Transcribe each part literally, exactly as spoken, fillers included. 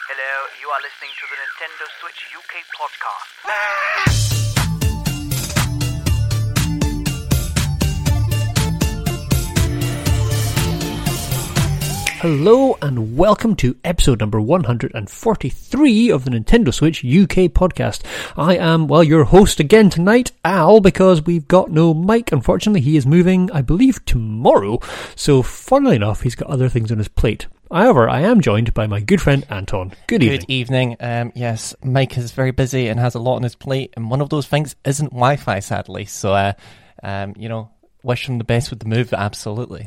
Hello, you are listening to the Nintendo Switch U K podcast. Hello and welcome to episode number one hundred forty-three of the Nintendo Switch U K podcast. I am, well, your host again tonight, Al, because we've got no Mike. Unfortunately, he is moving, I believe, tomorrow. So, funnily enough, he's got other things on his plate. However, I am joined by my good friend Anton. Good evening. Good evening. Um, yes, Mike is very busy and has a lot on his plate, and one of those things isn't Wi-Fi, sadly. So, uh, um, you know, wish him the best with the move, absolutely.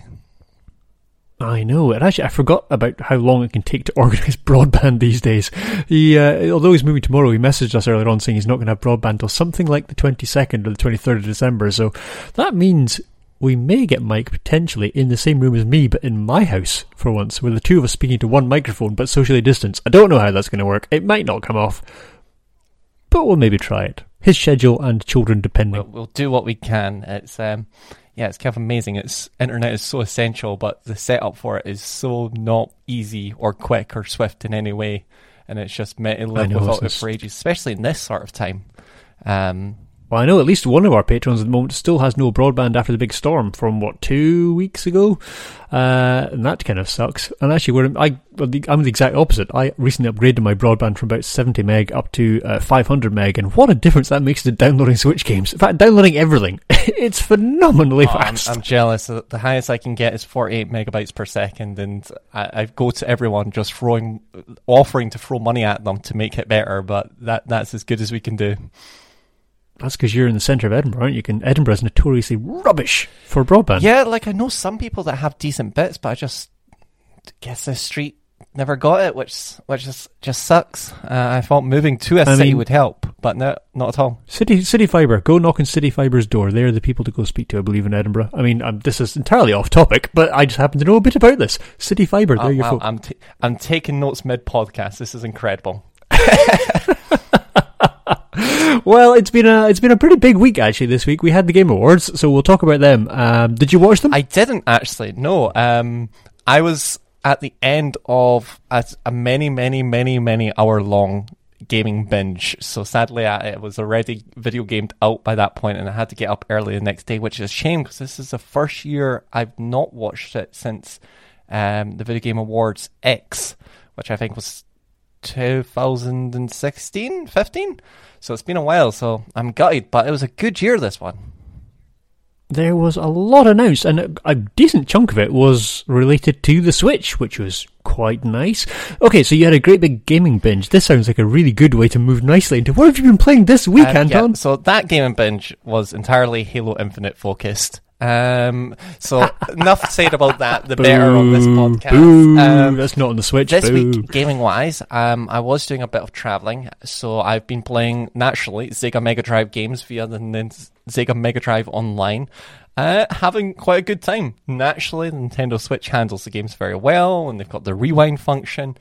I know, and actually I forgot about how long it can take to organise broadband these days. He, uh, although he's moving tomorrow, he messaged us earlier on saying he's not going to have broadband till something like the twenty-second or the twenty-third of December, so that means we may get Mike potentially in the same room as me, but in my house for once, with the two of us speaking to one microphone but socially distanced. I don't know how that's going to work. It might not come off, but we'll maybe try it. His schedule and children depending. We'll, we'll do what we can. It's um, yeah, it's kind of amazing. It's internet is so essential, but the setup for it is so not easy or quick or swift in any way, and it's just meant to live know, without it it's- for ages, especially in this sort of time. Um, Well, I know at least one of our patrons at the moment still has no broadband after the big storm from, what, two weeks ago? Uh, and that kind of sucks. And actually, we're, I, well, the, I'm the exact opposite. I recently upgraded my broadband from about seventy meg up to uh, five hundred meg, and what a difference that makes to downloading Switch games. In fact, downloading everything. It's phenomenally oh, fast. I'm, I'm jealous. The the highest I can get is forty-eight megabytes per second, and I, I go to everyone just throwing, offering to throw money at them to make it better, but that that's as good as we can do. That's because you're in the centre of Edinburgh, aren't you? Can, Edinburgh's notoriously rubbish for broadband. Yeah, like I know some people that have decent bits, but I just guess this street never got it, which which is, just sucks. Uh, I thought moving to a I city mean- would help, but no, not at all. City City Fibre, go knock on City Fibre's door. They're the people to go speak to, I believe, in Edinburgh. I mean, um, this is entirely off topic, but I just happen to know a bit about this. City Fibre, they're Oh, your wow, folk. I'm t- I'm taking notes mid podcast. This is incredible. Well, it's been a it's been a pretty big week actually this week. We had the Game Awards, so we'll talk about them. Um, did you watch them? I didn't actually. No, um, I was at the end of a, a many, many, many, many hour long gaming binge. So sadly, I, it was already video gamed out by that point, and I had to get up early the next day, which is a shame because this is the first year I've not watched it since um, the Video Game Awards X, which I think was two thousand sixteen, fifteen. So it's been a while, so I'm gutted, but it was a good year, this one. There was a lot announced, and a, a decent chunk of it was related to the Switch, which was quite nice. Okay, so you had a great big gaming binge. This sounds like a really good way to move nicely into what have you been playing this week, Um, Anton? yeah, so that gaming binge was entirely Halo Infinite focused. Um, so enough said about that. The better on this podcast. Boo, Um, that's not on the Switch. this Boo. week, gaming wise, um, I was doing a bit of traveling, so I've been playing naturally Sega Mega Drive games via the Nin- Sega Mega Drive Online. Uh, having quite a good time. Naturally, the Nintendo Switch handles the games very well, and they've got the rewind function.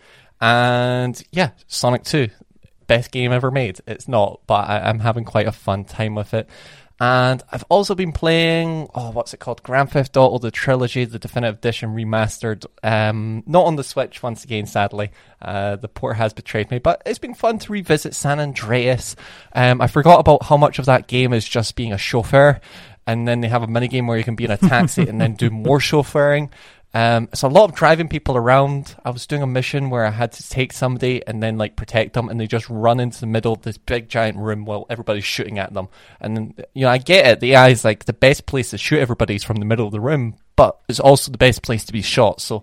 And yeah, Sonic two, best game ever made. It's not, but I, I'm having quite a fun time with it. And I've also been playing, oh, what's it called? Grand Theft Auto, the trilogy, the definitive edition remastered. Um, not on the Switch, once again, sadly. Uh, the port has betrayed me, but it's been fun to revisit San Andreas. Um, I forgot about how much of that game is just being a chauffeur. And then they have a minigame where you can be in a taxi and then do more chauffeuring. Um, it's a lot of driving people around. I was doing a mission where I had to take somebody and then like protect them, and they just run into the middle of this big giant room while everybody's shooting at them. And then, you know, I get it. The A I is like the best place to shoot everybody is from the middle of the room, but it's also the best place to be shot. So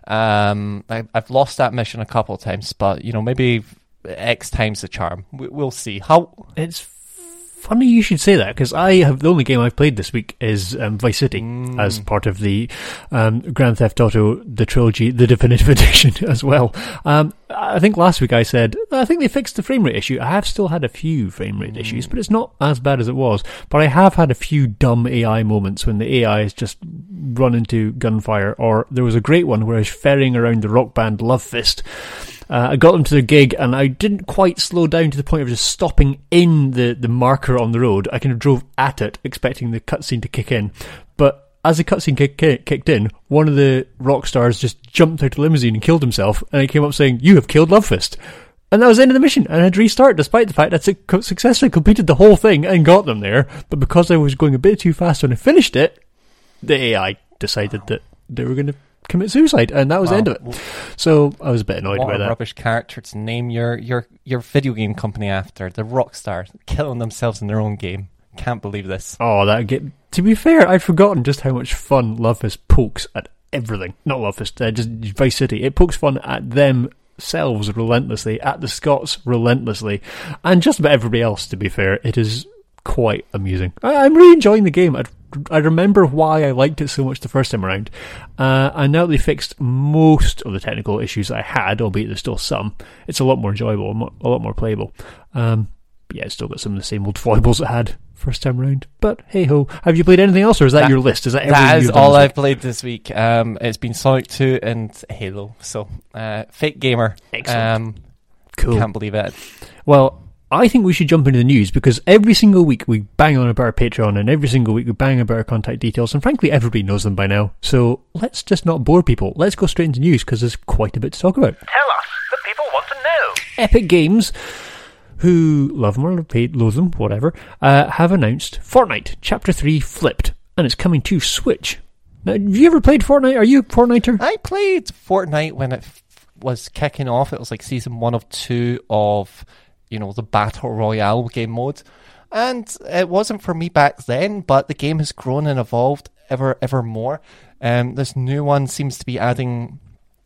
um, I, I've lost that mission a couple of times, but you know, maybe X times the charm. We, we'll see. How It's funny you should say that, because I have the only game I've played this week is um, Vice City Mm. as part of the um, Grand Theft Auto, the trilogy, the definitive edition as well. Um, I think last week I said I think they fixed the frame rate issue. I have still had a few frame rate Mm. issues, but it's not as bad as it was. But I have had a few dumb A I moments when the A I has just run into gunfire. Or there was a great one where I was ferrying around the rock band Love Fist. Uh, I got them to the gig, and I didn't quite slow down to the point of just stopping in the, the marker on the road. I kind of drove at it, expecting the cutscene to kick in. But as the cutscene kick, kick, kicked in, one of the rock stars just jumped out of the limousine and killed himself, and he came up saying, "You have killed Lovefist." And that was the end of the mission, and I had to restart, despite the fact that I successfully completed the whole thing and got them there. But because I was going a bit too fast when I finished it, the A I decided that they were going to commit suicide, and that was wow. the end of it. So I was a bit annoyed what by a that. Rubbish character to name your, your, your video game company after. The Rockstar, killing themselves in their own game. Can't believe this. Oh, that get. To be fair, I'd forgotten just how much fun Lovefist pokes at everything. Not Lovefist, uh, just Vice City. It pokes fun at themselves relentlessly, at the Scots relentlessly, and just about everybody else, to be fair. It is quite amusing. I, I'm really enjoying the game. I'd, I remember why I liked it so much the first time around. Uh, and now that they fixed most of the technical issues I had, albeit there's still some, it's a lot more enjoyable, a lot more playable. Um, but yeah, it's still got some of the same old foibles it had first time around. But hey ho, have you played anything else, or is that, that your list? Is that everything That is you've done all this I've week? played this week. Um, it's been Sonic two and Halo. So, uh, fake gamer. Excellent. Um, Cool. Can't believe it. Well, I think we should jump into the news, because every single week we bang on about our Patreon, and every single week we bang about our contact details, and frankly everybody knows them by now. So let's just not bore people. Let's go straight into news, because there's quite a bit to talk about. Tell us, the people want to know. Epic Games, who love them or hate, loathe them, whatever, uh, have announced Fortnite Chapter three Flipped, and it's coming to Switch. Now, have you ever played Fortnite? Are you a Fortniter? I played Fortnite when it f- was kicking off. It was like season one of two of, you know, the Battle Royale game mode. And it wasn't for me back then, but the game has grown and evolved ever, ever more. Um, this new one seems to be adding,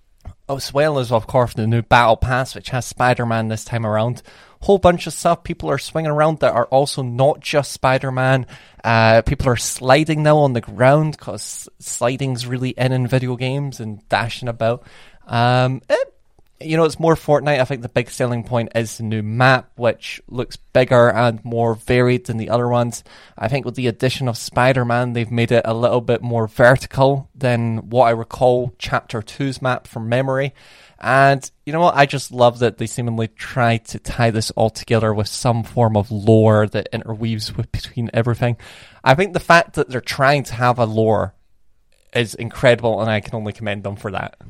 as well as, of course, the new Battle Pass, which has Spider-Man this time around. Whole bunch of stuff people are swinging around that are also not just Spider-Man. Uh, people are sliding now on the ground, because sliding's really in in video games, and dashing about. Um, it, you know, it's more Fortnite. I think the big selling point is the new map, which looks bigger and more varied than the other ones. I think with the addition of Spider-Man, they've made it a little bit more vertical than what I recall Chapter two's map from memory. And you know what? I just love that they seemingly try to tie this all together with some form of lore that interweaves with between everything. I think the fact that they're trying to have a lore is incredible, and I can only commend them for that.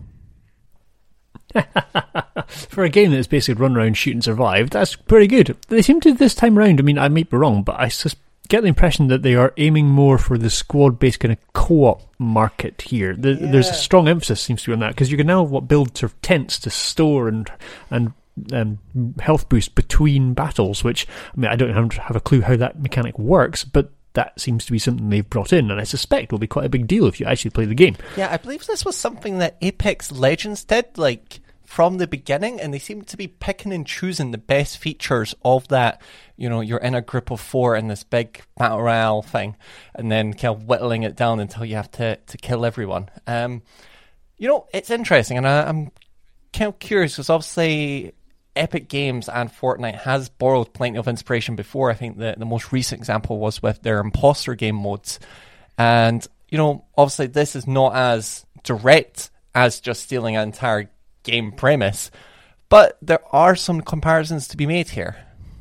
For a game that's basically run around, shoot and survive, that's pretty good. They seem to, this time around, I mean, I might be wrong, but I sus- get the impression that they are aiming more for the squad-based kind of co-op market here. The, Yeah. There's a strong emphasis, seems to be on that, because you can now what, build sort of tents to store and and um, health boost between battles, which, I mean, I don't have, have a clue how that mechanic works, but that seems to be something they've brought in, and I suspect will be quite a big deal if you actually play the game. Yeah, I believe this was something that Apex Legends did, like, from the beginning, and they seem to be picking and choosing the best features of that. You know, you're in a group of four in this big battle royale thing, and then kind of whittling it down until you have to, to kill everyone. Um, you know, it's interesting, and I, I'm kind of curious, because obviously Epic Games and Fortnite has borrowed plenty of inspiration before. I think the, the most recent example was with their imposter game modes. And, you know, obviously this is not as direct as just stealing an entire game premise, but there are some comparisons to be made here.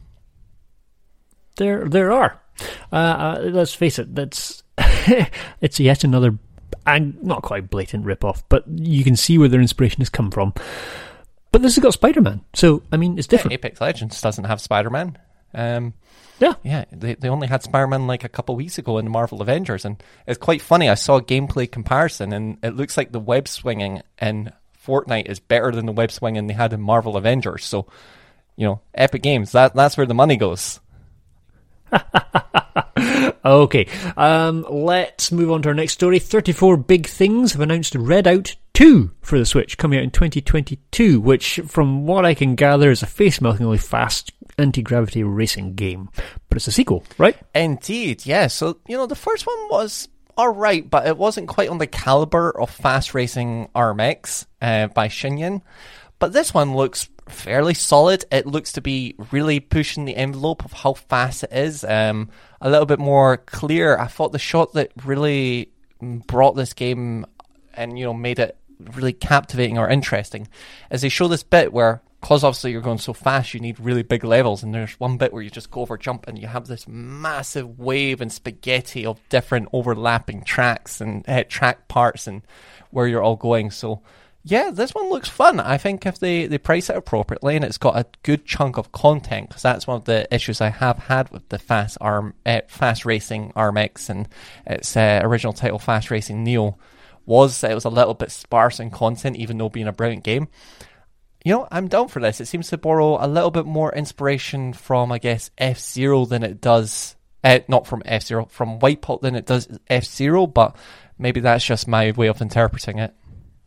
There, there are. Uh, uh, let's face it. That's it's yet another, and not quite blatant rip-off, but you can see where their inspiration has come from. But this has got Spider-Man, so I mean, it's different. Yeah, Apex Legends doesn't have Spider-Man. Um, yeah, yeah. They they only had Spider-Man like a couple of weeks ago in the Marvel Avengers, and it's quite funny. I saw a gameplay comparison, and it looks like the web swinging in Fortnite is better than the web swinging they had in Marvel Avengers. So, you know, Epic Games, that that's where the money goes. Okay, um, let's move on to our next story. thirty-four Big Things have announced Redout two for the Switch, coming out in twenty twenty-two, which, from what I can gather, is a face-meltingly fast anti-gravity racing game. But it's a sequel, right? Indeed, yeah. So, you know, the first one was alright, but it wasn't quite on the caliber of fast racing R M X uh, by Shinyan. But this one looks fairly solid. It looks to be really pushing the envelope of how fast it is. Um, a little bit more clear. I thought the shot that really brought this game and, you know, made it really captivating or interesting is they show this bit where because obviously you're going so fast, you need really big levels, and there's one bit where you just go over jump and you have this massive wave and spaghetti of different overlapping tracks and uh, track parts and where you're all going. So yeah, this one looks fun. I think if they, they price it appropriately and it's got a good chunk of content, because that's one of the issues I have had with the Fast Arm, uh, Fast Racing A R M X and its uh, original title Fast Racing Neo, was that it was a little bit sparse in content, even though being a brilliant game. You know, I'm down for this. It seems to borrow a little bit more inspiration from, I guess, F-Zero than it does, uh, not from F-Zero, from Wipeout than it does F-Zero, but maybe that's just my way of interpreting it.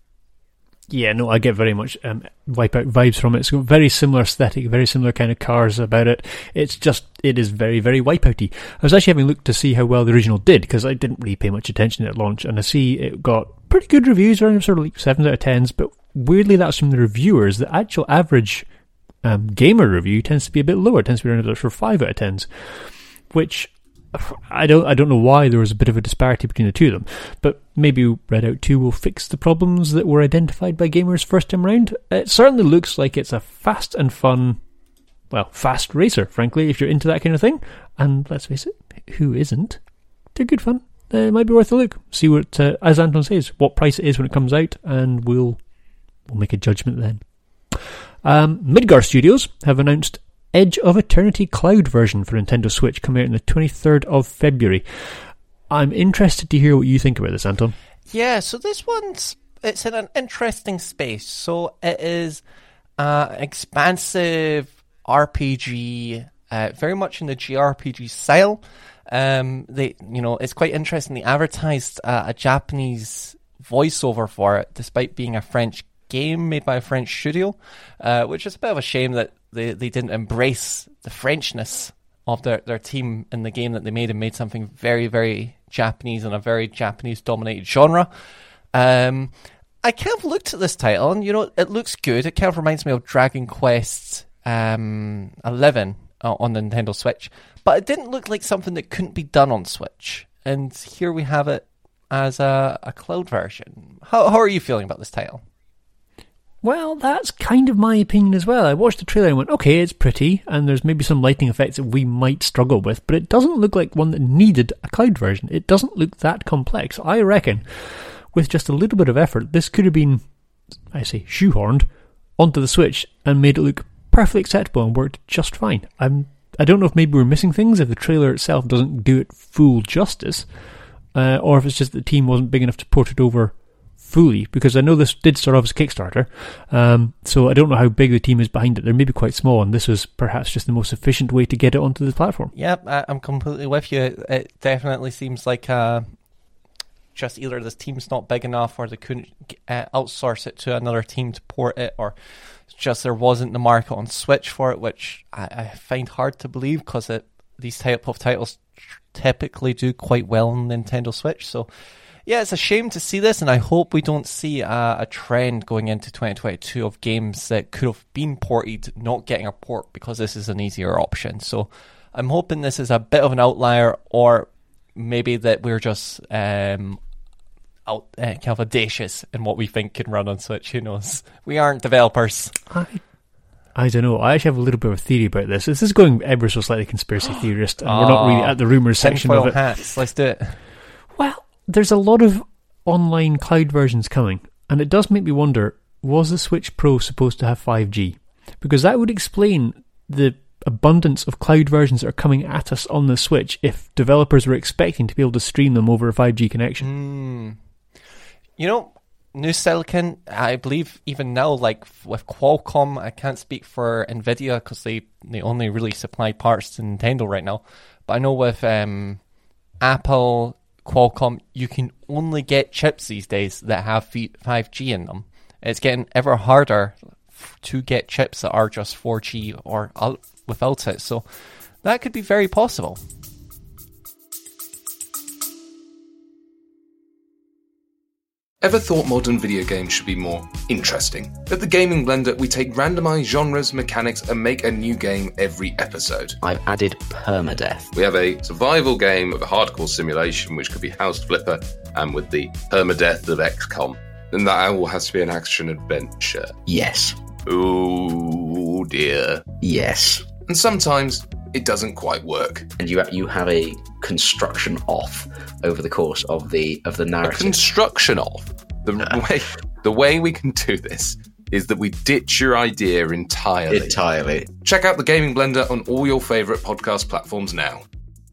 Yeah, no, I get very much um, Wipeout vibes from it. It's got very similar aesthetic, very similar kind of cars about it. It's just, it is very, very Wipeout-y. I was actually having looked to see how well the original did, because I didn't really pay much attention at launch, and I see it got pretty good reviews, around sort of like sevens out of tens, but weirdly that's from the reviewers. The actual average um, gamer review tends to be a bit lower. It tends to be around about sort of five out of tens, which I don't I don't know why there was a bit of a disparity between the two of them, but maybe Redout two will fix the problems that were identified by gamers first time round. It certainly looks like it's a fast and fun, well, fast racer, frankly, if you're into that kind of thing. And let's face it, who isn't? They're good fun. Uh, it might be worth a look. See what, uh, as Anton says, what price it is when it comes out, and we'll we'll make a judgment then. Um, Midgar Studios have announced Edge of Eternity Cloud version for Nintendo Switch coming out on the twenty-third of February. I'm interested to hear what you think about this, Anton. Yeah, so this one's, it's in an interesting space. So it is uh, expansive R P G, uh, very much in the J R P G style. Um, they, you know, it's quite interesting. They advertised uh, a Japanese voiceover for it, despite being a French game made by a French studio, uh, which is a bit of a shame that they, they didn't embrace the Frenchness of their, their team in the game that they made and made something very, very Japanese and a very Japanese-dominated genre. Um, I kind of looked at this title, and, you know, it looks good. It kind of reminds me of Dragon Quest um, eleven uh, on the Nintendo Switch, but it didn't look like something that couldn't be done on Switch. And here we have it as a, a cloud version. How, how are you feeling about this title? Well, that's kind of my opinion as well. I watched the trailer and went, okay, it's pretty, and there's maybe some lighting effects that we might struggle with, but it doesn't look like one that needed a cloud version. It doesn't look that complex. I reckon, with just a little bit of effort, this could have been, I say, shoehorned onto the Switch and made it look perfectly acceptable and worked just fine. I'm, I don't know if maybe we're missing things, if the trailer itself doesn't do it full justice, uh, or if it's just that the team wasn't big enough to port it over fully, because I know this did start off as a Kickstarter, um, so I don't know how big the team is behind it. They're maybe quite small, and this was perhaps just the most efficient way to get it onto the platform. Yep, I'm completely with you. It definitely seems like uh, just either this team's not big enough, or they couldn't uh, outsource it to another team to port it, or just there wasn't the market on Switch for it, which I, I find hard to believe, because these type of titles typically do quite well on Nintendo Switch. So yeah, it's a shame to see this, and I hope we don't see a, a trend going into twenty twenty-two of games that could have been ported not getting a port because this is an easier option. So I'm hoping this is a bit of an outlier, or maybe that we're just um, out, uh, kind of audacious in what we think can run on Switch. Who knows? We aren't developers. I I don't know. I actually have a little bit of a theory about this. This is going ever so slightly conspiracy theorist, and oh, we're not really at the rumours section of it. Hats. Let's do it. Well, there's a lot of online cloud versions coming, and it does make me wonder, was the Switch Pro supposed to have five G? Because that would explain the abundance of cloud versions that are coming at us on the Switch if developers were expecting to be able to stream them over a five G connection. Mm. You know, New Silicon, I believe even now, like with Qualcomm, I can't speak for Nvidia because they, they only really supply parts to Nintendo right now, but I know with um, Apple, Qualcomm, you can only get chips these days that have five G in them. It's getting ever harder to get chips that are just four G or without it, so that could be very possible. Ever thought modern video games should be more interesting? At the Gaming Blender, we take randomized genres, mechanics, and make a new game every episode. I've added permadeath. We have a survival game of a hardcore simulation, which could be House Flipper, and with the permadeath of X COM. And that all has to be an action adventure. Yes. Ooh. dear. Yes. And sometimes it doesn't quite work. And you you have a construction off over the course of the of the A narrative. construction of. The way the way we can do this is that we ditch your idea entirely. Entirely. Check out the Gaming Blender on all your favourite podcast platforms now.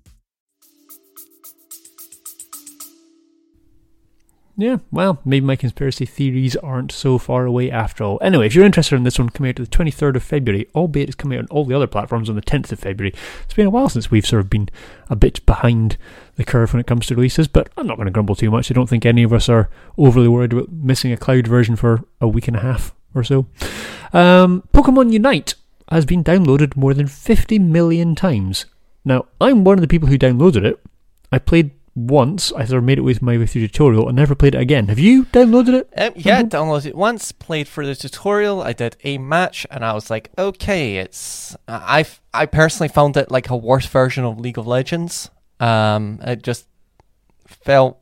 Yeah, well, maybe my conspiracy theories aren't so far away after all. Anyway, if you're interested in this one, coming out to the twenty-third of February, albeit it's coming out on all the other platforms on the tenth of February. It's been a while since we've sort of been a bit behind the curve when it comes to releases, but I'm not going to grumble too much. I don't think any of us are overly worried about missing a cloud version for a week and a half or so. Um, Pokemon Unite has been downloaded more than fifty million times. Now, I'm one of the people who downloaded it. I played once. I sort of made it with my way through the tutorial and never played it again. Have you downloaded it? Um, yeah, downloaded it once, played for the tutorial, I did a match, and I was like, okay, it's... I I personally found it like a worse version of League of Legends. Um, it just felt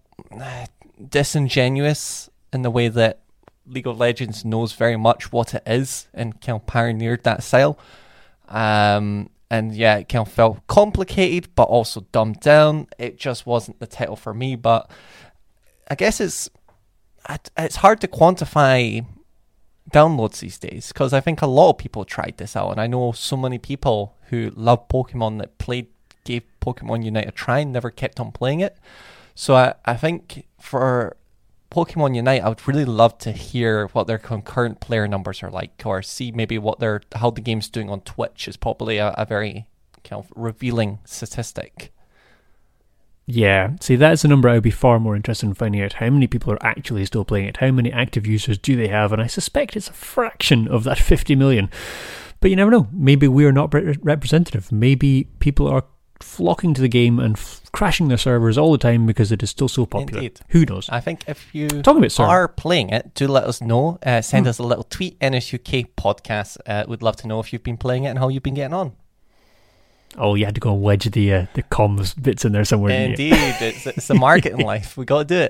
disingenuous in the way that League of Legends knows very much what it is and kind of pioneered that style. Um... And yeah, it kind of felt complicated, but also dumbed down. It just wasn't the title for me. But I guess it's it's hard to quantify downloads these days, because I think a lot of people tried this out, and I know so many people who love Pokemon that played, gave Pokemon Unite a try and never kept on playing it. So I, I think for Pokemon Unite, I would really love to hear what their concurrent player numbers are like, or see maybe what their how the game's doing on Twitch is probably a, a very kind of revealing statistic. Yeah, see, that's a number I would be far more interested in finding out. How many people are actually still playing it? How many active users do they have? And I suspect it's a fraction of that fifty million. But you never know. Maybe we are not re- representative. Maybe people are flocking to the game and f- crashing their servers all the time because it is still so popular. Indeed. Who knows? I think if you Talking about server. are playing it, do let us know. Uh, send Hmm. us a little tweet, N S U K podcast. Uh, we'd love to know if you've been playing it and how you've been getting on. Oh, you had to go and wedge the uh, the comms bits in there somewhere. didn't you? Indeed, it's, it's the marketing life. We got to do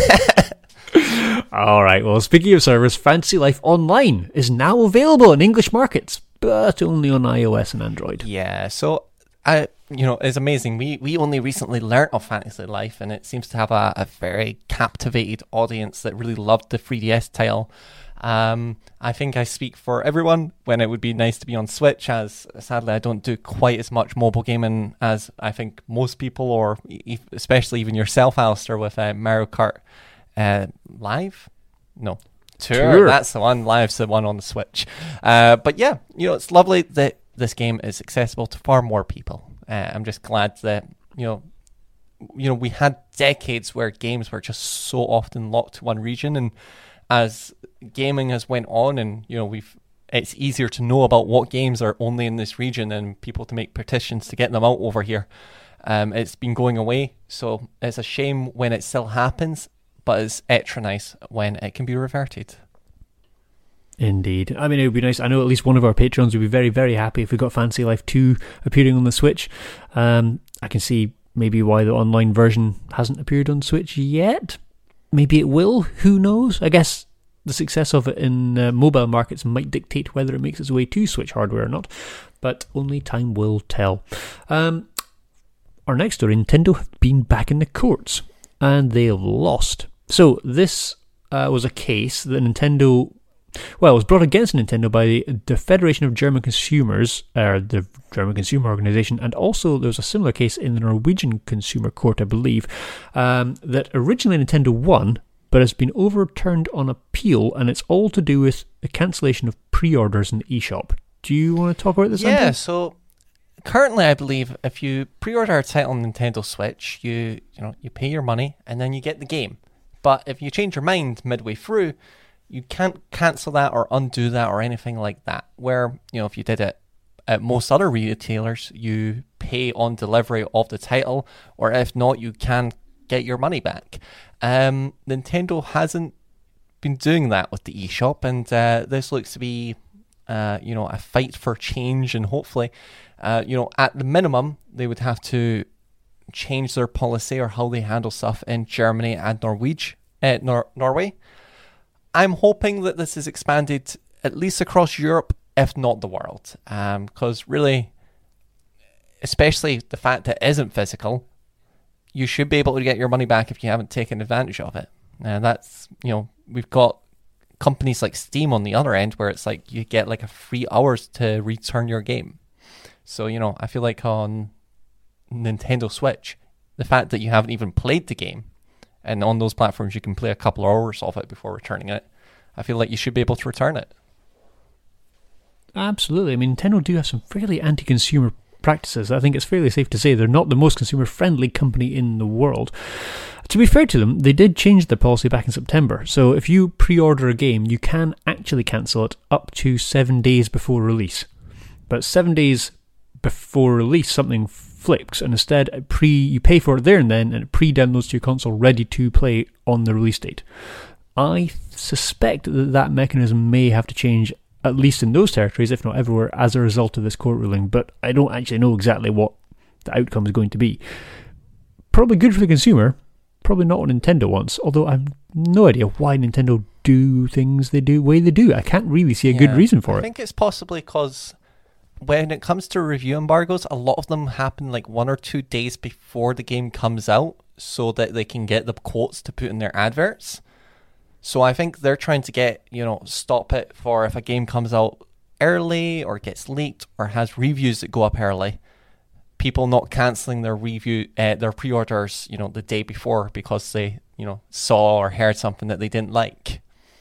it. All right, well, speaking of servers, Fantasy Life Online is now available in English markets, but only on iOS and Android. Yeah, so I, you know, it's amazing. We we only recently learnt of Fantasy Life, and it seems to have a, a very captivated audience that really loved the three D S title. Um, I think I speak for everyone when it would be nice to be on Switch, as sadly I don't do quite as much mobile gaming as I think most people, or e- especially even yourself, Alistair, with uh, Mario Kart uh, Live? No. Tour. Tour. That's the one. Live's the one on the Switch. Uh, but yeah, you know, it's lovely that this game is accessible to far more people. Uh, I'm just glad that, you know, you know, we had decades where games were just so often locked to one region, and as gaming has went on, and you know, we've it's easier to know about what games are only in this region and people to make petitions to get them out over here. Um, it's been going away, so it's a shame when it still happens, but it's extra nice when it can be reverted. Indeed. I mean, it would be nice. I know at least one of our patrons would be very, very happy if we got Fantasy Life two appearing on the Switch. Um, I can see maybe why the online version hasn't appeared on Switch yet. Maybe it will. Who knows? I guess the success of it in uh, mobile markets might dictate whether it makes its way to Switch hardware or not, but only time will tell. Um, our next story, Nintendo have been back in the courts, and they have lost. So this uh, was a case that Nintendo... Well, it was brought against Nintendo by the Federation of German Consumers, or the German Consumer Organisation, and also there was a similar case in the Norwegian Consumer Court, I believe, um, that originally Nintendo won, but has been overturned on appeal, and it's all to do with the cancellation of pre-orders in the eShop. Do you want to talk about this? Yeah, Andrew? so currently I believe if you pre-order a title on Nintendo Switch, you you know you pay your money and then you get the game. But if you change your mind midway through, you can't cancel that or undo that or anything like that. Where, you know, if you did it at most other retailers, you pay on delivery of the title, or if not, you can get your money back. Um, Nintendo hasn't been doing that with the eShop, and uh, this looks to be, uh, you know, a fight for change, and hopefully, uh, you know, at the minimum, they would have to change their policy or how they handle stuff in Germany and Norwich, uh, Nor- Norway. I'm hoping that this is expanded at least across Europe if not the world. Because um, really, especially the fact that it isn't physical, you should be able to get your money back if you haven't taken advantage of it. And that's, you know, we've got companies like Steam on the other end where it's like you get like a free hours to return your game. So, you know, I feel like on Nintendo Switch, the fact that you haven't even played the game, and on those platforms you can play a couple of hours of it before returning it, I feel like you should be able to return it. Absolutely. I mean, Nintendo do have some fairly anti-consumer practices. I think it's fairly safe to say they're not the most consumer-friendly company in the world. To be fair to them, they did change their policy back in September. So if you pre-order a game, you can actually cancel it up to seven days before release. But seven days before release, something flips, and instead pre you pay for it there and then, and it pre-downloads to your console ready to play on the release date. I suspect that that mechanism may have to change, at least in those territories, if not everywhere, as a result of this court ruling, but I don't actually know exactly what the outcome is going to be. Probably good for the consumer, probably not what Nintendo wants, although I have no idea why Nintendo do things they do the way they do. I can't really see a yeah, good reason for I it. I think it's possibly because when it comes to review embargoes, a lot of them happen like one or two days before the game comes out so that they can get the quotes to put in their adverts. So I think they're trying to get, you know, stop it for if a game comes out early or gets leaked or has reviews that go up early, people not cancelling their review, uh, their pre-orders, you know, the day before because they, you know, saw or heard something that they didn't like.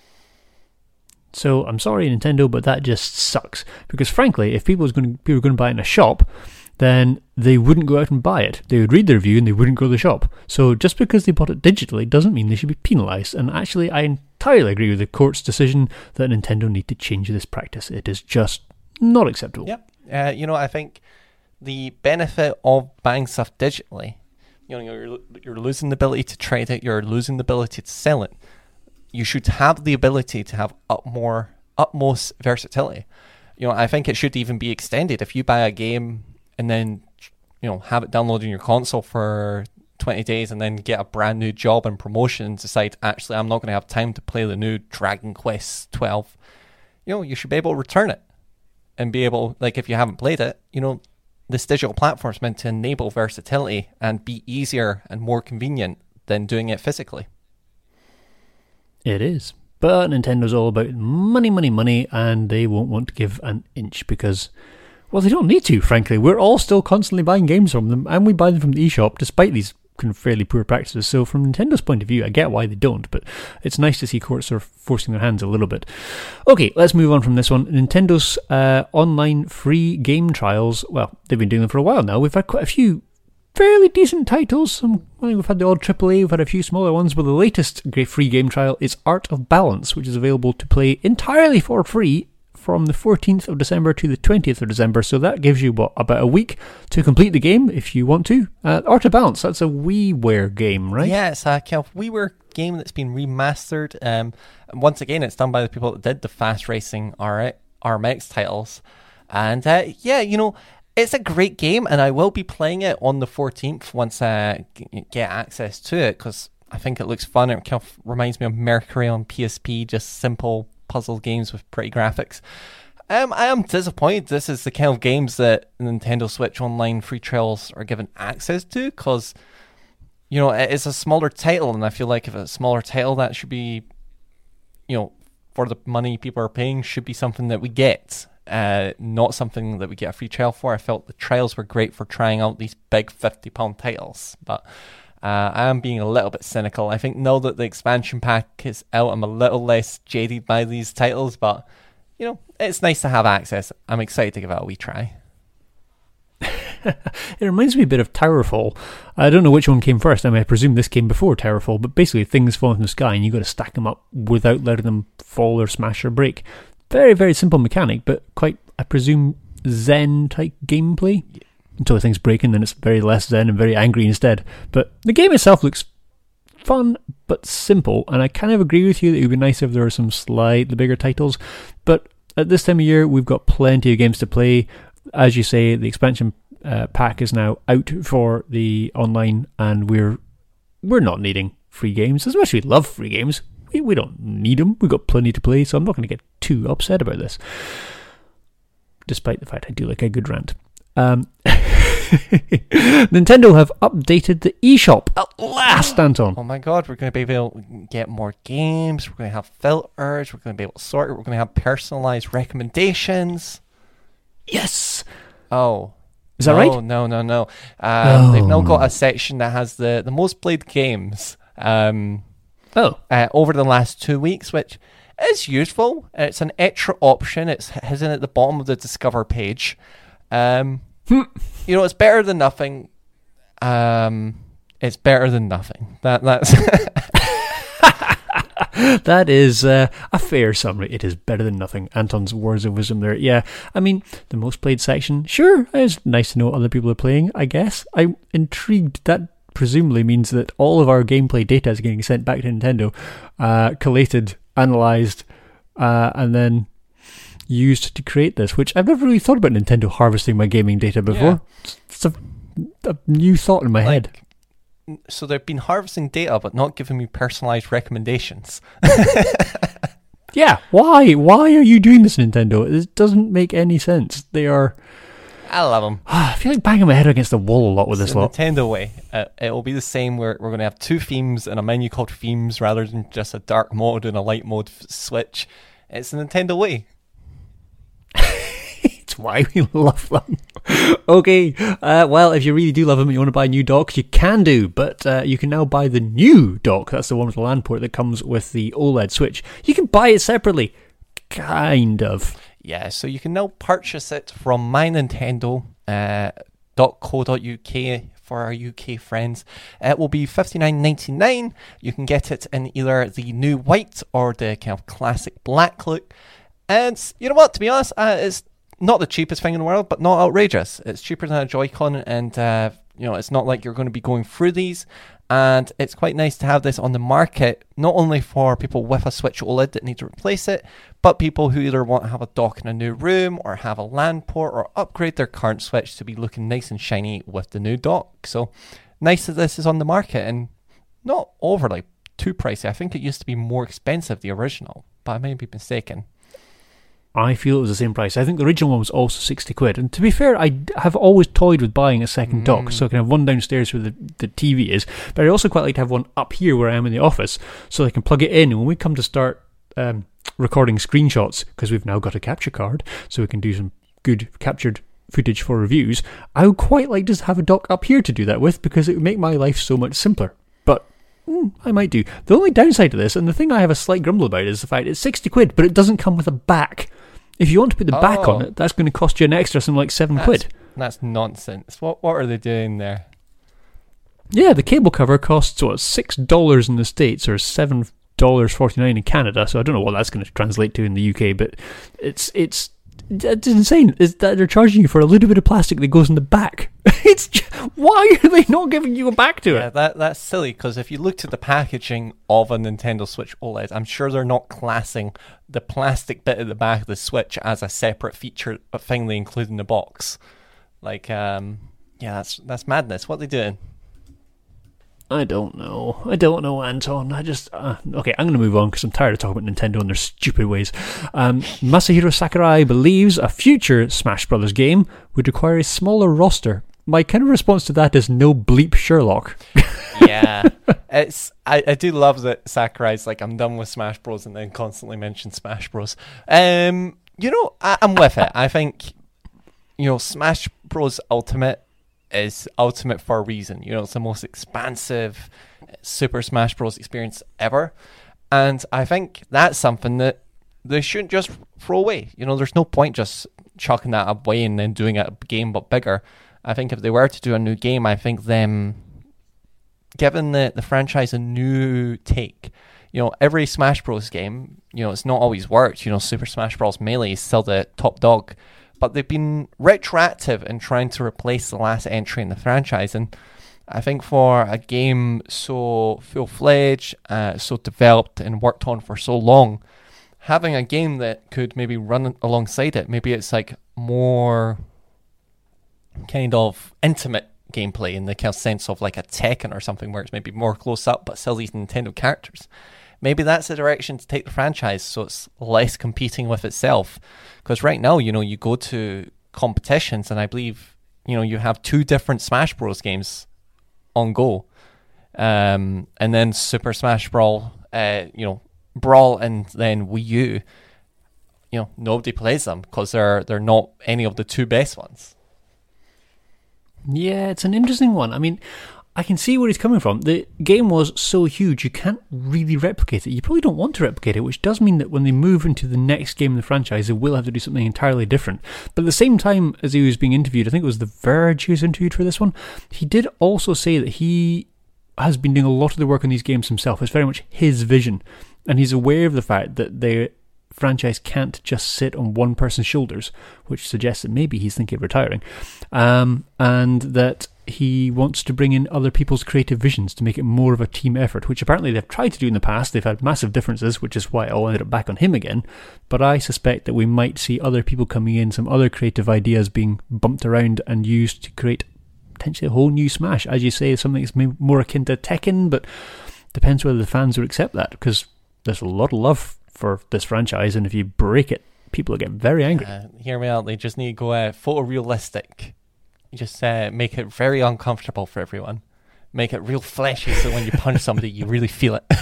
So I'm sorry, Nintendo, but that just sucks. Because frankly, if people was going to, people were going to buy it in a shop, then they wouldn't go out and buy it. They would read the review and they wouldn't go to the shop. So just because they bought it digitally doesn't mean they should be penalised. And actually, I entirely agree with the court's decision that Nintendo need to change this practice. It is just not acceptable. Yep. Uh, you know, I think the benefit of buying stuff digitally, you know, you're, you're losing the ability to trade it, you're losing the ability to sell it. You should have the ability to have up more, utmost versatility. You know, I think it should even be extended. If you buy a game and then, you know, have it downloaded on your console for twenty days and then get a brand new job and promotion and decide, actually, I'm not going to have time to play the new Dragon Quest twelve, you know, you should be able to return it and be able, like, if you haven't played it, you know, this digital platform is meant to enable versatility and be easier and more convenient than doing it physically. It is. But Nintendo's all about money, money, money, and they won't want to give an inch because, well, they don't need to, frankly. We're all still constantly buying games from them, and we buy them from the eShop, despite these kind of fairly poor practices. So from Nintendo's point of view, I get why they don't, but it's nice to see courts are forcing their hands a little bit. Okay, let's move on from this one. Nintendo's uh, online free game trials, well, they've been doing them for a while now. We've had quite a few fairly decent titles. Some, I mean, we've had the odd triple A, we've had a few smaller ones, but the latest great free game trial is Art of Balance, which is available to play entirely for free from the fourteenth of December to the twentieth of December. So that gives you, what, about a week to complete the game if you want to. Uh, Art of Balance, that's a WiiWare game, right? Yeah, it's a kind of WiiWare game that's been remastered. Um, and once again, it's done by the people that did the Fast Racing R M X titles. And uh, yeah, you know, it's a great game, and I will be playing it on the fourteenth once I get access to it, because I think it looks fun. It kind of reminds me of Mercury on P S P, just simple puzzle games with pretty graphics. Um, I am disappointed this is the kind of games that Nintendo Switch Online free trials are given access to, because, you know, it's a smaller title, and I feel like if it's a smaller title, that should be, you know, for the money people are paying, should be something that we get. Uh, not something that we get a free trial for. I felt the trials were great for trying out these big fifty pound titles, but uh, I am being a little bit cynical. I think now that the expansion pack is out, I'm a little less jaded by these titles, but, you know, it's nice to have access. I'm excited to give it a wee try. It reminds me a bit of Towerfall. I don't know which one came first. I mean, I presume this came before Towerfall, but basically things fall from the sky and you've got to stack them up without letting them fall or smash or break. Very, very simple mechanic, but quite, I presume, Zen-type gameplay. Yeah. Until things break, and then it's very less Zen and very angry instead. But the game itself looks fun, but simple, and I kind of agree with you that it would be nice if there were some slightly bigger titles. But at this time of year, we've got plenty of games to play. As you say, the expansion uh, pack is now out for the online, and we're we're not needing free games. As much as we love free games, we, we don't need them. We've got plenty to play, so I'm not going to get too upset about this. despite the fact I do like a good rant. Um, Nintendo have updated the eShop at last, Anton. Oh my god, we're going to be able to get more games, we're going to have filters, we're going to be able to sort it, we're going to have personalized recommendations. Yes! Oh. Is that no, right? No, no, no. Um, Oh. They've now got a section that has the, the most played games um, Oh. uh, over the last two weeks, which is useful. It's an extra option. It's hidden at the bottom of the Discover page. Um, you know, it's better than nothing. Um, it's better than nothing. That that's That is uh, a fair summary. It is better than nothing. Anton's words of wisdom there. Yeah, I mean, the most played section, sure, it's nice to know what other people are playing, I guess. I'm intrigued. That presumably means that all of our gameplay data is getting sent back to Nintendo, uh, collated, analysed, uh, and then used to create this, which I've never really thought about Nintendo harvesting my gaming data before. Yeah. It's a, a new thought in my head. like, so they've been harvesting data, but not giving me personalized recommendations. Yeah, why? Why are you doing this, Nintendo? It doesn't make any sense. They are... I love them. I feel like banging my head against the wall a lot with It's this the lot. Nintendo way. Uh, it'll be the same where we're going to have two themes and a menu called themes rather than just a dark mode and a light mode f- switch. It's the Nintendo way. It's why we love them. Okay, uh, well, if you really do love them and you want to buy a new dock, you can do, but uh, you can now buy the new dock. That's the one with the LAN port that comes with the OLED Switch. You can buy it separately. Kind of. Yeah, so you can now purchase it from my Nintendo uh, .co.uk for our U K friends. It will be fifty-nine ninety-nine. You can get it in either the new white or the kind of classic black look. And you know what, to be honest, uh, it's not the cheapest thing in the world, but not outrageous. It's cheaper than a Joy-Con, and uh, you know, it's not like you're going to be going through these. And it's quite nice to have this on the market, not only for people with a Switch OLED that need to replace it, but people who either want to have a dock in a new room or have a LAN port or upgrade their current Switch to be looking nice and shiny with the new dock. So nice that this is on the market and not overly too pricey. I think it used to be more expensive, the original, but I may be mistaken. I feel it was the same price. I think the original one was also sixty quid. And to be fair, I have always toyed with buying a second Mm. dock, so I can have one downstairs where the, the T V is. But I also quite like to have one up here where I am in the office, so I can plug it in. And when we come to start um, recording screenshots, because we've now got a capture card, so we can do some good captured footage for reviews, I would quite like to have a dock up here to do that with, because it would make my life so much simpler. But mm, I might do. The only downside to this, and the thing I have a slight grumble about, is the fact it's sixty quid, but it doesn't come with a back. If you want to put the back on Oh. it, that's going to cost you an extra something like seven That's, quid. that's nonsense. What what are they doing there? Yeah, the cable cover costs, what, six dollars in the States or seven dollars forty-nine in Canada, so I don't know what that's going to translate to in the U K, but it's it's it's insane. Is that they're charging you for a little bit of plastic that goes in the back. It's just, why are they not giving you a back to Yeah, it? that that's silly, because if you looked at the packaging of a Nintendo Switch OLED, I'm sure they're not classing the plastic bit at the back of the Switch as a separate feature, a thing they include in the box. Like, um, yeah, that's that's madness. What are they doing? I don't know. I don't know, Anton. I just... Uh, okay, I'm going to move on because I'm tired of talking about Nintendo and their stupid ways. Um, Masahiro Sakurai believes a future Smash Brothers game would require a smaller roster. My kind of response to that is no bleep Sherlock. Yeah, it's I, I do love that Sakurai's like, I'm done with Smash Bros, and then constantly mentions Smash Bros. Um, you know, I, I'm with it. I think, you know, Smash Bros Ultimate is ultimate for a reason. You know, it's the most expansive Super Smash Bros experience ever, and I think that's something that they shouldn't just throw away. You know, there's no point just chucking that away and then doing a game but bigger. I think if they were to do a new game, I think them giving the, the franchise a new take. You know, every Smash Bros game, you know, it's not always worked. You know, Super Smash Bros Melee is still the top dog, but they've been retroactive in trying to replace the last entry in the franchise. And I think for a game so full-fledged, uh, so developed and worked on for so long, having a game that could maybe run alongside it, maybe it's like more kind of intimate gameplay in the kind of sense of like a Tekken or something, where it's maybe more close up but still these Nintendo characters. maybe that's the direction to take the franchise, so it's less competing with itself. Because right now, you know, you go to competitions, and I believe, you know, you have two different Smash Bros. Games on go. Um, and then Super Smash Brawl, uh, you know, Brawl, and then Wii U. You know, nobody plays them because they're they're not any of the two best ones. Yeah, it's an interesting one. I mean, I can see where he's coming from. The game was so huge, you can't really replicate it. You probably don't want to replicate it, which does mean that when they move into the next game in the franchise, they will have to do something entirely different. But at the same time, as he was being interviewed, I think it was The Verge he was interviewed for this one, he did also say that he has been doing a lot of the work on these games himself. It's very much his vision. And he's aware of the fact that they franchise can't just sit on one person's shoulders, which suggests that maybe he's thinking of retiring, um, and that he wants to bring in other people's creative visions to make it more of a team effort, which apparently they've tried to do in the past. They've had massive differences, which is why it all ended up back on him again. But I suspect that we might see other people coming in, some other creative ideas being bumped around and used to create potentially a whole new Smash. As you say, something that's maybe more akin to Tekken, but depends whether the fans would accept that, because there's a lot of love for this franchise, and if you break it, people are getting very angry. Uh, hear me out. They just need to go uh, photorealistic. You just uh, make it very uncomfortable for everyone. Make it real fleshy, so when you punch somebody, you really feel it.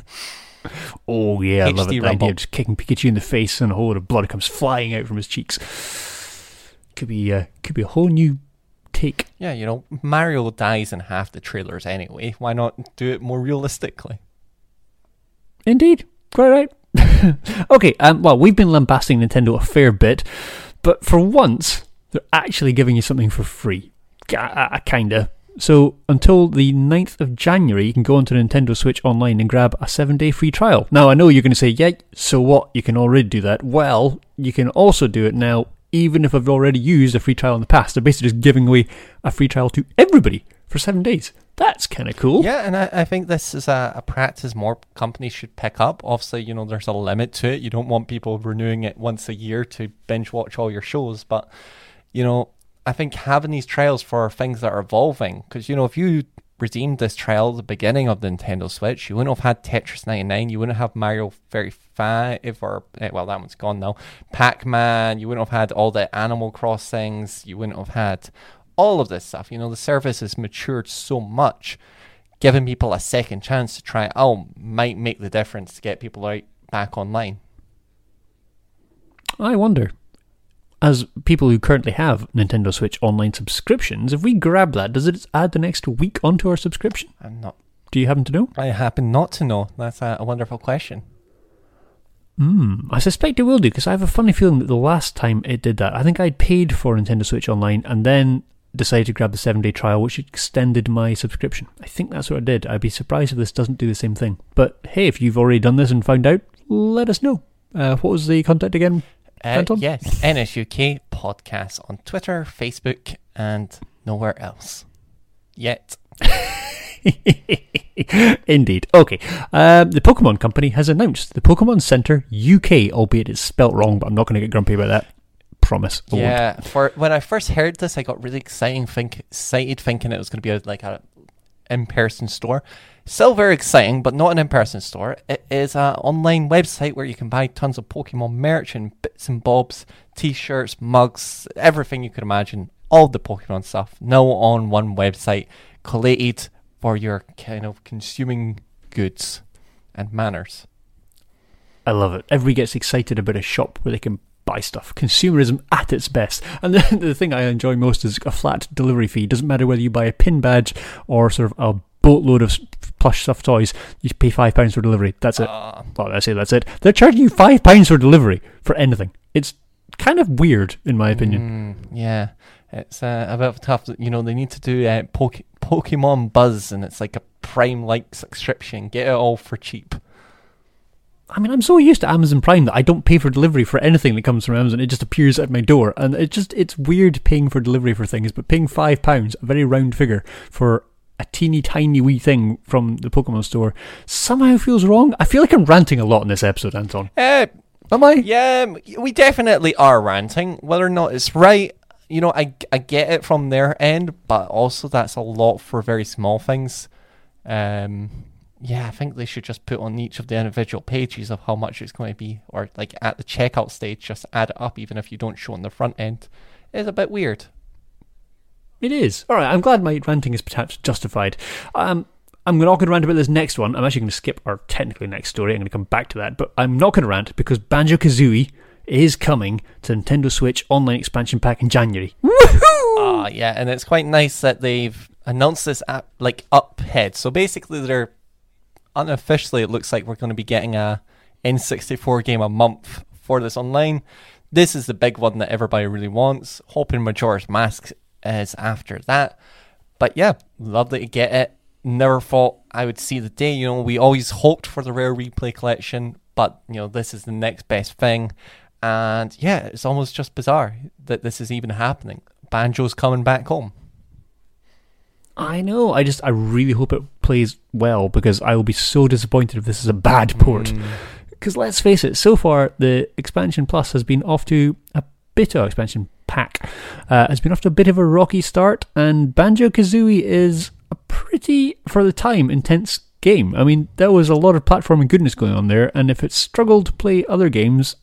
Oh yeah, H D I love it. The Rumble. idea of just kicking Pikachu in the face and a whole lot of blood comes flying out from his cheeks. Could be, uh, could be a whole new take. Yeah, you know, Mario dies in half the trailers anyway. Why not do it more realistically? Indeed, quite right. Okay, um, well, we've been lambasting Nintendo a fair bit, but for once, they're actually giving you something for free. Uh, kinda. So, until the ninth of January, you can go onto Nintendo Switch Online and grab a seven-day free trial. Now, I know you're going to say, yeah, so what? You can already do that. Well, you can also do it now, even if I've already used a free trial in the past. They're basically just giving away a free trial to everybody for seven days. That's kind of cool. Yeah, and I, I think this is a, a practice more companies should pick up. Obviously, you know, there's a limit to it. You don't want people renewing it once a year to binge watch all your shows. But, you know, I think having these trials for things that are evolving, because, you know, if you redeemed this trial at the beginning of the Nintendo Switch, you wouldn't have had Tetris ninety-nine, you wouldn't have Mario thirty-five, or, well, that one's gone now, Pac-Man, you wouldn't have had all the Animal Crossings, you wouldn't have had all of this stuff. You know, the service has matured so much. Giving people a second chance to try it out might make the difference to get people right back online. I wonder, as people who currently have Nintendo Switch Online subscriptions, if we grab that, does it add the next week onto our subscription? I'm not. Do you happen to know? I happen not to know. That's a, a wonderful question. Hmm, I suspect it will do, because I have a funny feeling that the last time it did that, I think I'd paid for Nintendo Switch Online and then decided to grab the seven-day trial, which extended my subscription. I think that's what I did. I'd be surprised if this doesn't do the same thing. But hey, if you've already done this and found out, let us know. Uh, what was the contact again, Uh, Anton? yes, N S U K Podcast on Twitter, Facebook, and nowhere else. Yet. Indeed. Okay. Um, the Pokemon Company has announced the Pokemon Center U K, albeit it's spelt wrong, but I'm not going to get grumpy about that. Promise. I won't. Yeah, for when I first heard this, I got really exciting, think, excited thinking it was going to be a, like a in-person store. Still very exciting, but not an in-person store. It is an online website where you can buy tons of Pokemon merch and bits and bobs, t-shirts, mugs, everything you could imagine. All the Pokemon stuff now on one website, collated for your kind of consuming goods and manners. I love it. Everybody gets excited about a shop where they can buy stuff. Consumerism at its best. And the, the thing I enjoy most is a flat delivery fee. Doesn't matter whether you buy a pin badge or sort of a boatload of plush stuffed toys, you pay five pounds for delivery. That's it. Uh, Well, I say that's it. They're charging you five pounds for delivery for anything. It's kind of weird, in my opinion. Mm, yeah, it's uh, a bit tough. You know, they need to do uh, Poke- Pokemon Buzz, and it's like a Prime-like subscription. Get it all for cheap. I mean, I'm so used to Amazon Prime that I don't pay for delivery for anything that comes from Amazon. It just appears at my door, and it just it's weird paying for delivery for things. But paying five pounds, a very round figure, for a teeny tiny wee thing from the Pokemon store somehow feels wrong. I feel like I'm ranting a lot in this episode, Anton. Uh, Am I? yeah, we definitely are ranting. Whether or not it's right, you know, I, I get it from their end, but also that's a lot for very small things. Um, yeah, I think they should just put on each of the individual pages of how much it's going to be, or like at the checkout stage, just add it up, even if you don't show on the front end. It's a bit weird. It is. All right, I'm glad my ranting is perhaps justified. Um, I'm not going to rant about this next one. I'm actually going to skip our technically next story. I'm going to come back to that, but I'm not going to rant because Banjo-Kazooie is coming to Nintendo Switch Online Expansion Pack in January. Woohoo! Ah, uh, yeah, and it's quite nice that they've announced this app like up ahead. So basically, they're unofficially, it looks like we're going to be getting a N sixty-four game a month for this online. This is the big one that everybody really wants. Hoping Majora's Mask is after that. But yeah, lovely to get it. Never thought I would see the day. You know, we always hoped for the Rare Replay collection, but you know, this is the next best thing. And yeah, it's almost just bizarre that this is even happening. Banjo's coming back home. I know. I just, I really hope it plays well because I will be so disappointed if this is a bad port. Because mm. let's face it, so far the Expansion Plus has been off to a bit of expansion pack uh, has been off to a bit of a rocky start, and Banjo-Kazooie is a pretty, for the time, intense game. I mean, there was a lot of platforming goodness going on there, and if it struggled to play other games,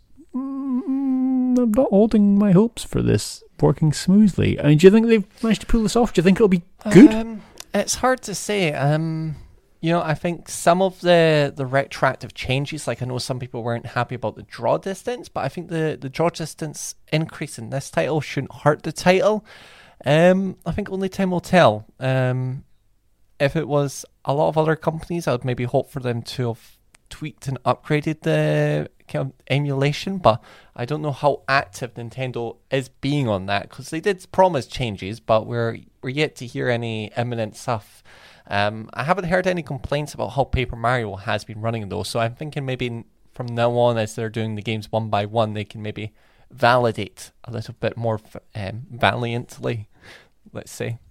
I'm not holding my hopes for this working smoothly. I mean, do you think they've managed to pull this off? Do you think it'll be good? Um, it's hard to say. Um, you know, I think some of the, the retroactive changes, like I know some people weren't happy about the draw distance, but I think the, the draw distance increase in this title shouldn't hurt the title. Um, I think only time will tell. Um, if it was a lot of other companies, I would maybe hope for them to have tweaked and upgraded the kind of emulation, but I don't know how active Nintendo is being on that, because they did promise changes, but we're we're yet to hear any imminent stuff. Um, I haven't heard any complaints about how Paper Mario has been running though, so I'm thinking maybe from now on, as they're doing the games one by one, they can maybe validate a little bit more um, valiantly, let's say.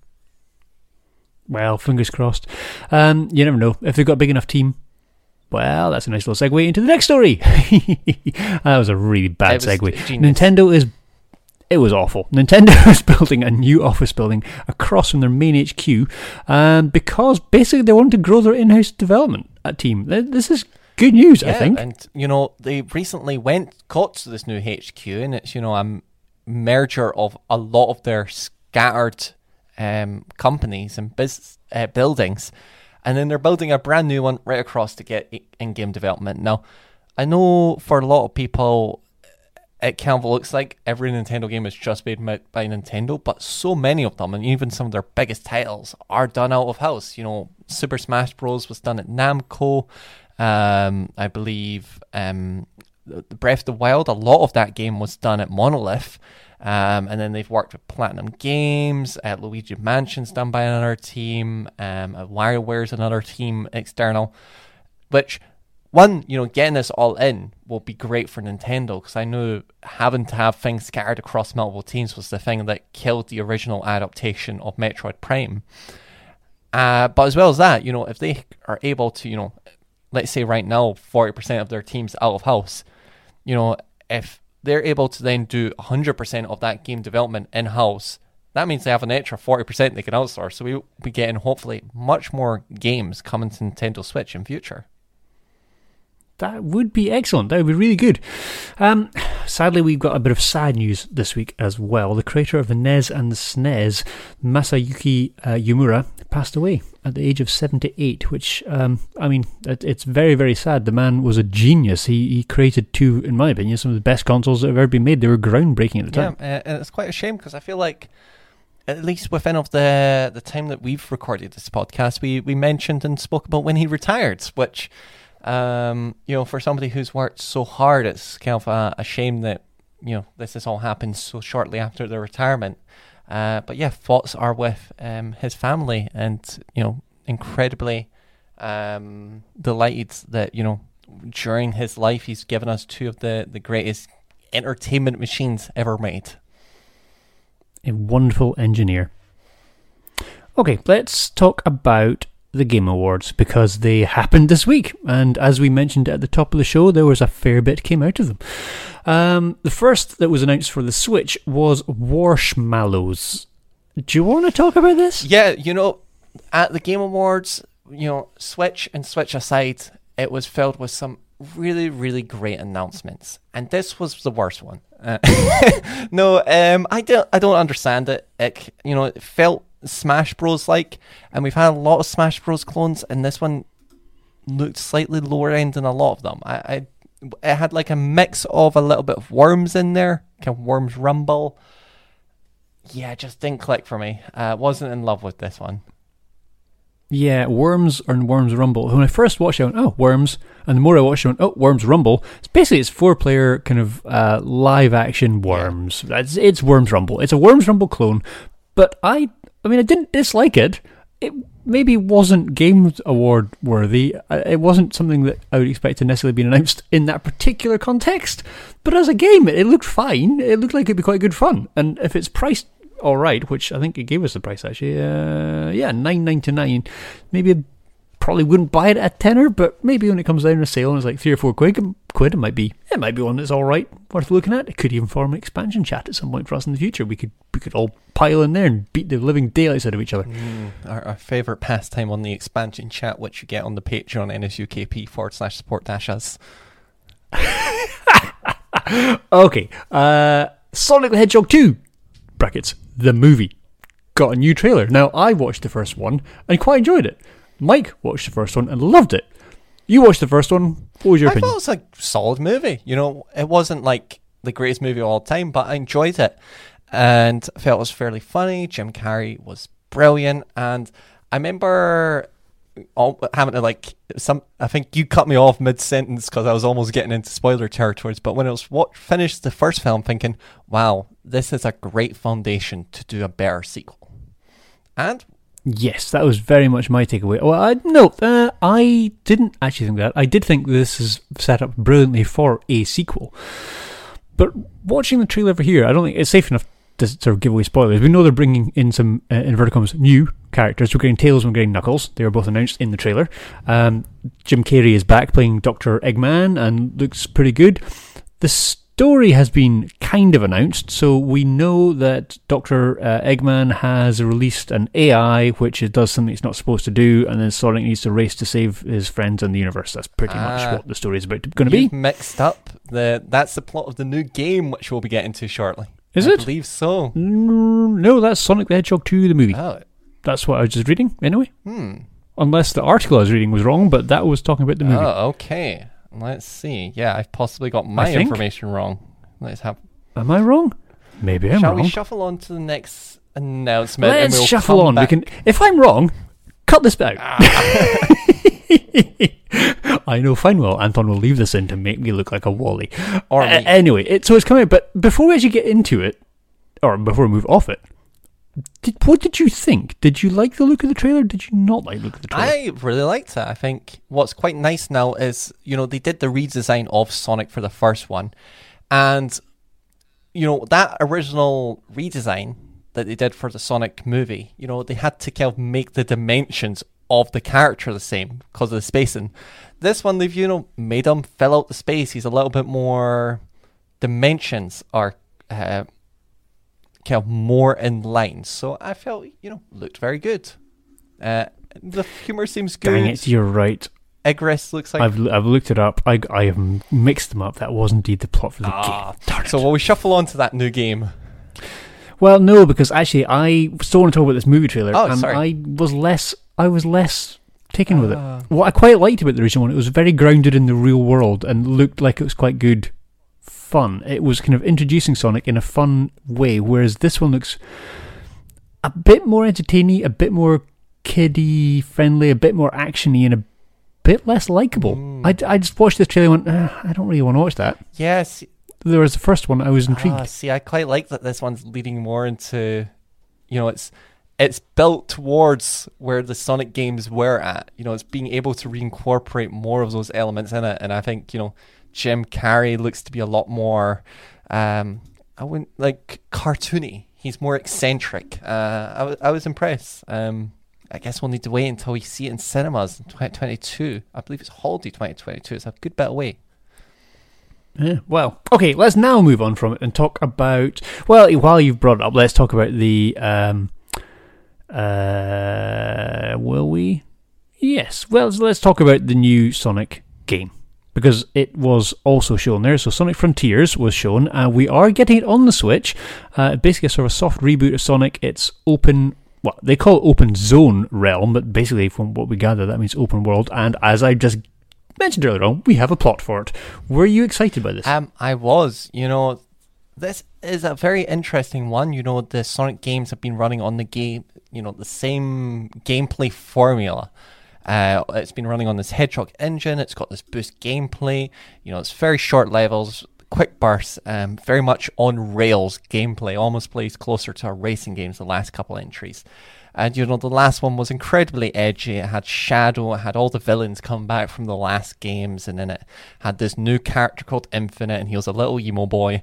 Well, fingers crossed. Um, you never know. If they've got a big enough team, well, that's a nice little segue into the next story. That was a really bad segue. Genius. Nintendo is... It was awful. Nintendo is building a new office building across from their main H Q um, because basically they want to grow their in-house development team. This is good news, yeah, I think. And, you know, they recently went, got to this new H Q, and it's, you know, a merger of a lot of their scattered um, companies and business, uh, buildings. And then they're building a brand new one right across to get in-game development. Now, I know for a lot of people, it kind of looks like every Nintendo game is just made by Nintendo, but so many of them, and even some of their biggest titles, are done out of house. You know, Super Smash Bros. Was done at Namco. Um, I believe um, the Breath of the Wild, a lot of that game was done at Monolith. Um, and then they've worked with Platinum Games, uh, Luigi Mansion's done by another team, um, uh, WarioWare's another team external, which, one, you know, getting this all in will be great for Nintendo, because I know having to have things scattered across multiple teams was the thing that killed the original adaptation of Metroid Prime. Uh, but as well as that, you know, if they are able to, you know, let's say right now, forty percent of their team's out of house, you know, if they're able to then do one hundred percent of that game development in-house, that means they have an extra forty percent they can outsource. So we'll be getting, hopefully, much more games coming to Nintendo Switch in future. That would be excellent. That would be really good. Um, sadly, we've got a bit of sad news this week as well. The creator of the N E S and the S N E S, Masayuki uh, Yomura, passed away at the age of seventy-eight, which, um, I mean, it, it's very, very sad. The man was a genius. He he created two, in my opinion, some of the best consoles that have ever been made. They were groundbreaking at the time. Yeah, uh, and it's quite a shame, because I feel like, at least within of the, the time that we've recorded this podcast, we, we mentioned and spoke about when he retired, which... Um, you know, for somebody who's worked so hard, it's kind of a, a shame that, you know, this has all happened so shortly after their retirement. Uh, but yeah, thoughts are with um, his family, and, you know, incredibly um, delighted that, you know, during his life, he's given us two of the, the greatest entertainment machines ever made. A wonderful engineer. Okay, let's talk about the Game Awards, because they happened this week, and as we mentioned at the top of the show, there was a fair bit came out of them. Um, the first that was announced for the Switch was Warshmallows. Do you want to talk about this? Yeah, you know, at the Game Awards, you know, Switch and Switch aside, it was filled with some really, really great announcements, and this was the worst one. Uh, no, um, I don't, I don't understand it. It, you know, it felt Smash Bros. Like, and we've had a lot of Smash Bros. Clones, and this one looked slightly lower end than a lot of them. I, I, it had like a mix of a little bit of Worms in there, kind of Worms Rumble. Yeah, it just didn't click for me. I uh, wasn't in love with this one. Yeah, Worms or Worms Rumble. When I first watched it, I went, oh, Worms. And the more I watched it, I went, oh, Worms Rumble. It's basically, it's four-player kind of uh, live-action Worms. It's, it's Worms Rumble. It's a Worms Rumble clone. But I, I mean, I didn't dislike it. It maybe wasn't Games Award worthy. It wasn't something that I would expect to necessarily be announced in that particular context. But as a game, it, it looked fine. It looked like it'd be quite good fun. And if it's priced all right, which I think it gave us the price actually, uh, yeah, nine ninety-nine. Maybe I probably wouldn't buy it at a tenner, but maybe when it comes down in a sale and it's like three or four quid, quid, it might be, it might be one that's all right, worth looking at. It could even form an expansion chat at some point for us in the future. We could we could all pile in there and beat the living daylights out of each other. Mm, our, our favourite pastime on the expansion chat, which you get on the Patreon, nsukp forward slash support dash us. Okay, uh, Sonic the Hedgehog two, brackets, the movie, got a new trailer. Now, I watched the first one and quite enjoyed it. Mike watched the first one and loved it. You watched the first one. What was your I opinion? thought it was a solid movie. You know, it wasn't like the greatest movie of all time, but I enjoyed it and I felt it was fairly funny. Jim Carrey was brilliant, and I remember all, having to like some. I think you cut me off mid sentence because I was almost getting into spoiler territories. But when I was what finished the first film, thinking, "Wow, this is a great foundation to do a better sequel." And yes, that was very much my takeaway. Well, I, no, uh, I didn't actually think that. I did think this is set up brilliantly for a sequel. But watching the trailer over here, I don't think it's safe enough to sort of give away spoilers. We know they're bringing in some, uh, inverted commas, new characters. We're getting Tails and we're getting Knuckles. They were both announced in the trailer. Um, Jim Carrey is back playing Doctor Eggman and looks pretty good. The story has been kind of announced, so we know that Doctor Uh, Eggman has released an A I which it does something it's not supposed to do, and then Sonic needs to race to save his friends in the universe. That's pretty Ah, much what the story is about going to be. you've mixed up the. That's the plot of the new game, which we'll be getting to shortly. Is I it? I believe so. Mm, no, that's Sonic the Hedgehog two, the movie. Oh, That's what I was just reading, anyway. hmm. Unless the article I was reading was wrong, but that was talking about the movie. Oh, okay. Let's see. Yeah, I've possibly got my I think. information wrong. Let's have. Am I wrong? Maybe I'm Shall wrong. we shuffle on to the next announcement? and Let's we'll shuffle come on. back- We can. If I'm wrong, cut this bit out. I know fine well Anton will leave this in to make me look like a Wally. Or Uh, me. anyway, it, so it's coming out, but before we actually get into it, or before we move off it, did, what did you think? Did you like the look of the trailer? Did you not like the look of the trailer? I really liked it. I think what's quite nice now is, you know, they did the redesign of Sonic for the first one. And, you know, that original redesign that they did for the Sonic movie, you know, they had to kind of make the dimensions of the character the same because of the spacing. This one, they've, you know, made him fill out the space. He's a little bit more, dimensions are uh, kind of more in line. So I felt, you know, looked very good. Uh, the humor seems good. Dang it, you're right. Egress looks like... I've I've looked it up. I, I have mixed them up. That was indeed the plot for the Ah, game. Darn it. so will we shuffle on to that new game? Well, no, because actually I still want to talk about this movie trailer, Oh, and sorry. I was less I was less taken with Ah. it. What I quite liked about the original one, it was very grounded in the real world and looked like it was quite good fun. It was kind of introducing Sonic in a fun way, whereas this one looks a bit more entertaining, a bit more kiddie friendly, a bit more actiony, and a bit less likable. Mm. I, I just watched this trailer and went, ah, I don't really want to watch that. Yes. There was the first one, I was intrigued. Ah, see, I quite like that this one's leading more into, you know, it's it's built towards where the Sonic games were at. You know, it's being able to reincorporate more of those elements in it. And I think, you know, Jim Carrey looks to be a lot more, um, I wouldn't, like, cartoony. He's more eccentric. Uh, I, w- I was impressed. Um, I guess we'll need to wait until we see it in cinemas in twenty twenty-two. I believe it's holiday twenty twenty-two. It's a good bit away. Yeah, well, okay, let's now move on from it and talk about, well, while you've brought it up, let's talk about the, um, uh, will we? Yes, well, so let's talk about the new Sonic game, because it was also shown there. So Sonic Frontiers was shown, and we are getting it on the Switch. Uh, basically a sort of a soft reboot of Sonic. It's open, well, they call it open zone realm, but basically from what we gather, that means open world, and as I just mentioned earlier on, we have a plot for it. Were you excited by this? Um, I was, you know, this is a very interesting one. You know, the Sonic games have been running on the game, you know, the same gameplay formula. Uh, it's been running on this Hedgehog engine. It's got this boost gameplay. You know, it's very short levels, quick bursts, um, very much on rails gameplay. Almost plays closer to our racing games, the last couple entries. And, you know, the last one was incredibly edgy. It had Shadow. It had all the villains come back from the last games. And then it had this new character called Infinite, and he was a little emo boy.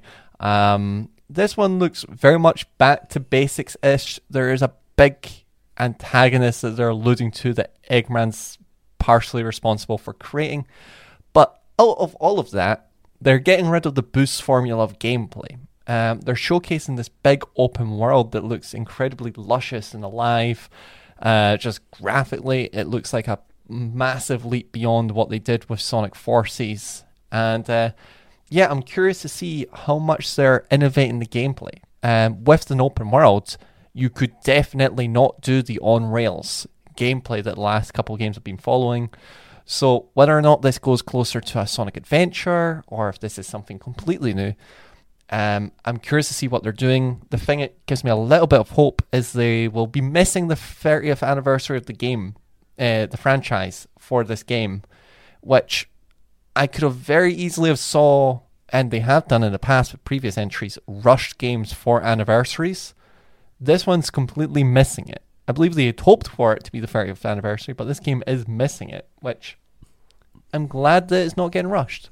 Um, this one looks very much back to basics-ish. There is a big antagonist that they're alluding to that Eggman's partially responsible for creating. But out of all of that, they're getting rid of the boost formula of gameplay. Um, they're showcasing this big open world that looks incredibly luscious and alive. Uh, just graphically, it looks like a massive leap beyond what they did with Sonic Forces. And uh, yeah, I'm curious to see how much they're innovating the gameplay. Um, with an open world, you could definitely not do the on-rails gameplay that the last couple of games have been following. So whether or not this goes closer to a Sonic Adventure, or if this is something completely new, um, I'm curious to see what they're doing. The thing that gives me a little bit of hope is they will be missing the thirtieth anniversary of the game, uh, the franchise, for this game, which I could have very easily have saw, and they have done in the past with previous entries, rushed games for anniversaries. This one's completely missing it. I believe they had hoped for it to be the thirtieth anniversary, but this game is missing it, which I'm glad that it's not getting rushed.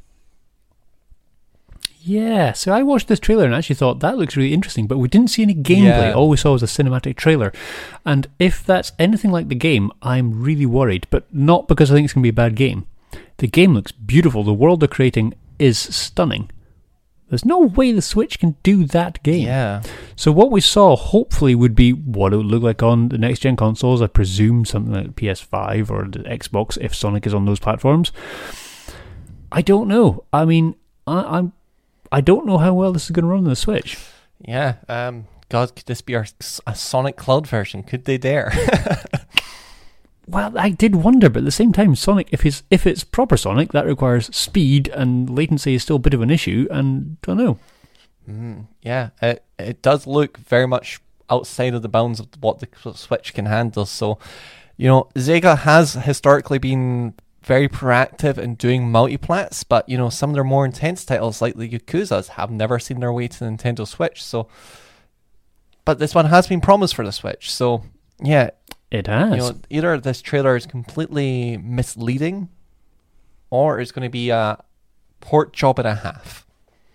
Yeah, so I watched this trailer and actually thought that looks really interesting, but we didn't see any gameplay. Yeah. All we saw was a cinematic trailer. And if that's anything like the game, I'm really worried, but not because I think it's going to be a bad game. The game looks beautiful. The world they're creating is stunning. There's no way the Switch can do that game. Yeah. So what we saw, hopefully, would be what it would look like on the next-gen consoles. I presume something like P S five or the Xbox, if Sonic is on those platforms. I don't know. I mean, I, I'm, I don't know how well this is going to run on the Switch. Yeah. Um. God, could this be our, a Sonic Cloud version? Could they dare? Well, I did wonder, but at the same time, Sonic, if it's if it's proper Sonic, that requires speed, and latency is still a bit of an issue, and I don't know. Mm, yeah, it it does look very much outside of the bounds of what the Switch can handle. So, you know, Sega has historically been very proactive in doing multiplats, but, you know, some of their more intense titles, like the Yakuzas, have never seen their way to the Nintendo Switch. So, but this one has been promised for the Switch. So, yeah. It has. You know, either this trailer is completely misleading, or it's going to be a port job and a half.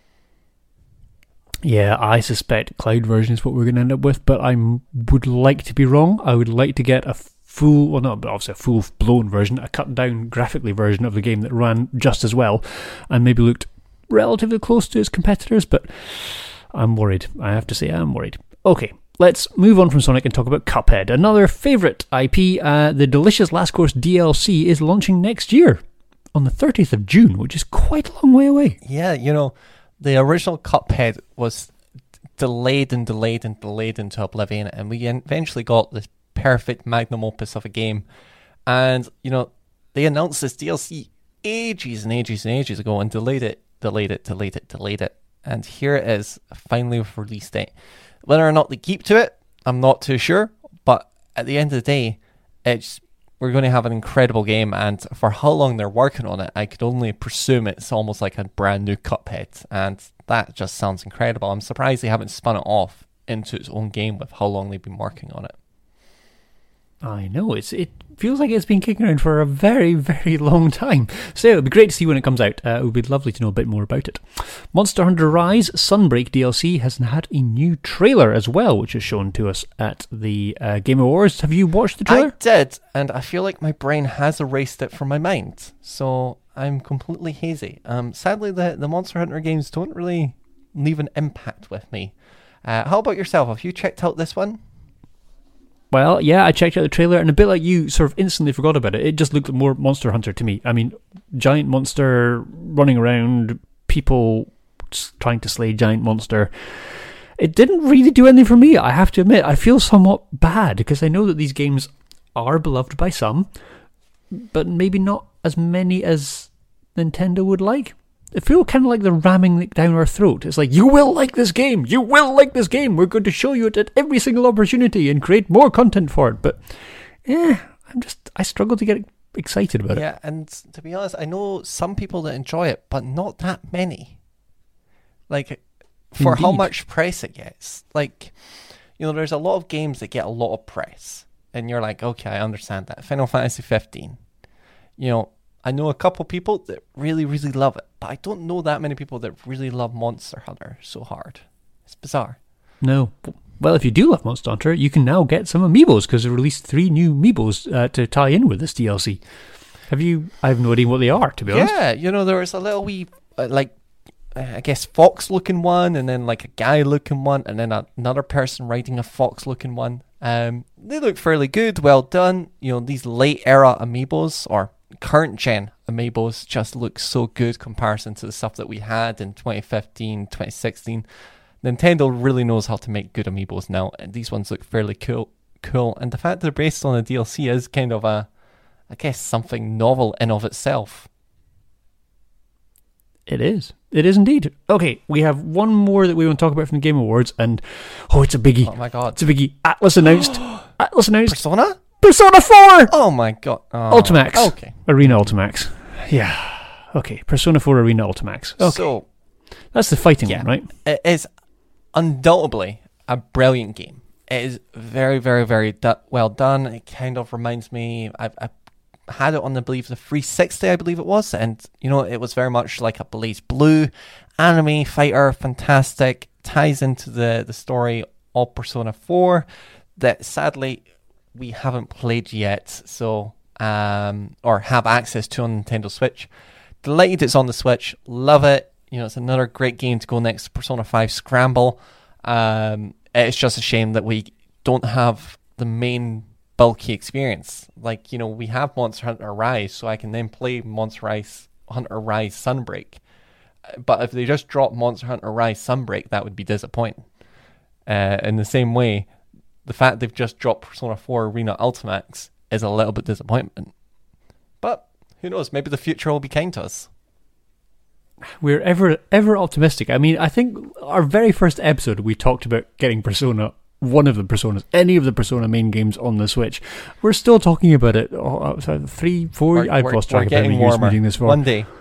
Yeah, I suspect cloud version is what we're going to end up with, but I would like to be wrong. I would like to get a full, well, not obviously a full-blown version, a cut-down graphically version of the game that ran just as well, and maybe looked relatively close to its competitors, but I'm worried. I have to say I'm worried. Okay. Let's move on from Sonic and talk about Cuphead, another favourite I P. Uh, the Delicious Last Course D L C is launching next year on the thirtieth of June, which is quite a long way away. Yeah, you know, the original Cuphead was delayed and delayed and delayed into oblivion, and we eventually got this perfect magnum opus of a game. And, you know, they announced this D L C ages and ages and ages ago and delayed it, delayed it, delayed it, delayed it. And here it is, finally with release date. Whether or not they keep to it, I'm not too sure. But at the end of the day, it's we're going to have an incredible game. And for how long they're working on it, I could only presume it's almost like a brand new Cuphead. And that just sounds incredible. I'm surprised they haven't spun it off into its own game with how long they've been working on it. I know, it's it feels like it's been kicking around for a very, very long time. So it'll be great to see when it comes out. Uh, it would be lovely to know a bit more about it. Monster Hunter Rise Sunbreak D L C has had a new trailer as well, which is shown to us at the uh, Game Awards. Have you watched the trailer? I did, and I feel like my brain has erased it from my mind. So I'm completely hazy. Um, sadly, the, the Monster Hunter games don't really leave an impact with me. Uh, how about yourself? Have you checked out this one? Well, yeah, I checked out the trailer, and a bit like you, sort of instantly forgot about it. It just looked more Monster Hunter to me. I mean, giant monster running around, people trying to slay giant monster. It didn't really do anything for me, I have to admit. I feel somewhat bad, because I know that these games are beloved by some, but maybe not as many as Nintendo would like. It feels kind of like they're ramming it down our throat. It's like, you will like this game, you will like this game, we're going to show you it at every single opportunity and create more content for it. But, yeah, I'm just, I struggle to get excited about yeah, it. Yeah, and to be honest, I know some people that enjoy it, but not that many. Like, for Indeed. how much press it gets. Like, you know, there's a lot of games that get a lot of press. And you're like, okay, I understand that. Final Fantasy fifteen. You know, I know a couple people that really, really love it, but I don't know that many people that really love Monster Hunter so hard. It's bizarre. No. Well, if you do love Monster Hunter, you can now get some amiibos, because they released three new amiibos uh, to tie in with this D L C. Have you... I have no idea what they are, to be honest. Yeah, you know, there was a little wee, uh, like, uh, I guess, fox-looking one, and then, like, a guy-looking one, and then a, another person riding a fox-looking one. Um, they look fairly good, well done. You know, these late-era amiibos, or current-gen amiibos, just look so good comparison to the stuff that we had in twenty fifteen, twenty sixteen. Nintendo really knows how to make good amiibos now, and these ones look fairly cool. Cool, and the fact they're based on a D L C is kind of a, I guess, something novel in of itself. It is. It is indeed. Okay, we have one more that we want to talk about from the Game Awards, and oh, it's a biggie. Oh my god. It's a biggie. Atlas announced. Atlas announced. Persona? Persona four! Oh my god. Oh. Ultimax. Okay. Arena Ultimax. Yeah. Okay, Persona four Arena Ultimax. Okay. So, that's the fighting yeah, one, right? It is undoubtedly a brilliant game. It is very, very, very do- well done. It kind of reminds me, I've, I had it on, I believe, the three sixty, I believe it was, and, you know, it was very much like a Blaze Blue anime fighter, fantastic, ties into the, the story of Persona four that, sadly, we haven't played yet, so, um, or have access to on Nintendo Switch. Delighted it's on the Switch, love it. You know, it's another great game to go next to Persona five Scramble. Um, it's just a shame that we don't have the main bulky experience. Like, you know, we have Monster Hunter Rise, so I can then play Monster Rise, Hunter Rise Sunbreak. But if they just drop Monster Hunter Rise Sunbreak, that would be disappointing. Uh, in the same way, the fact they've just dropped Persona four Arena Ultimax is a little bit disappointment. But who knows? Maybe the future will be kind to us. We're ever ever optimistic. I mean, I think our very first episode, we talked about getting Persona, one of the Personas, any of the Persona main games on the Switch. We're still talking about it. Oh, sorry, three, four. We're, I've we're, lost track we're of how getting many years warmer. meeting this for. One day.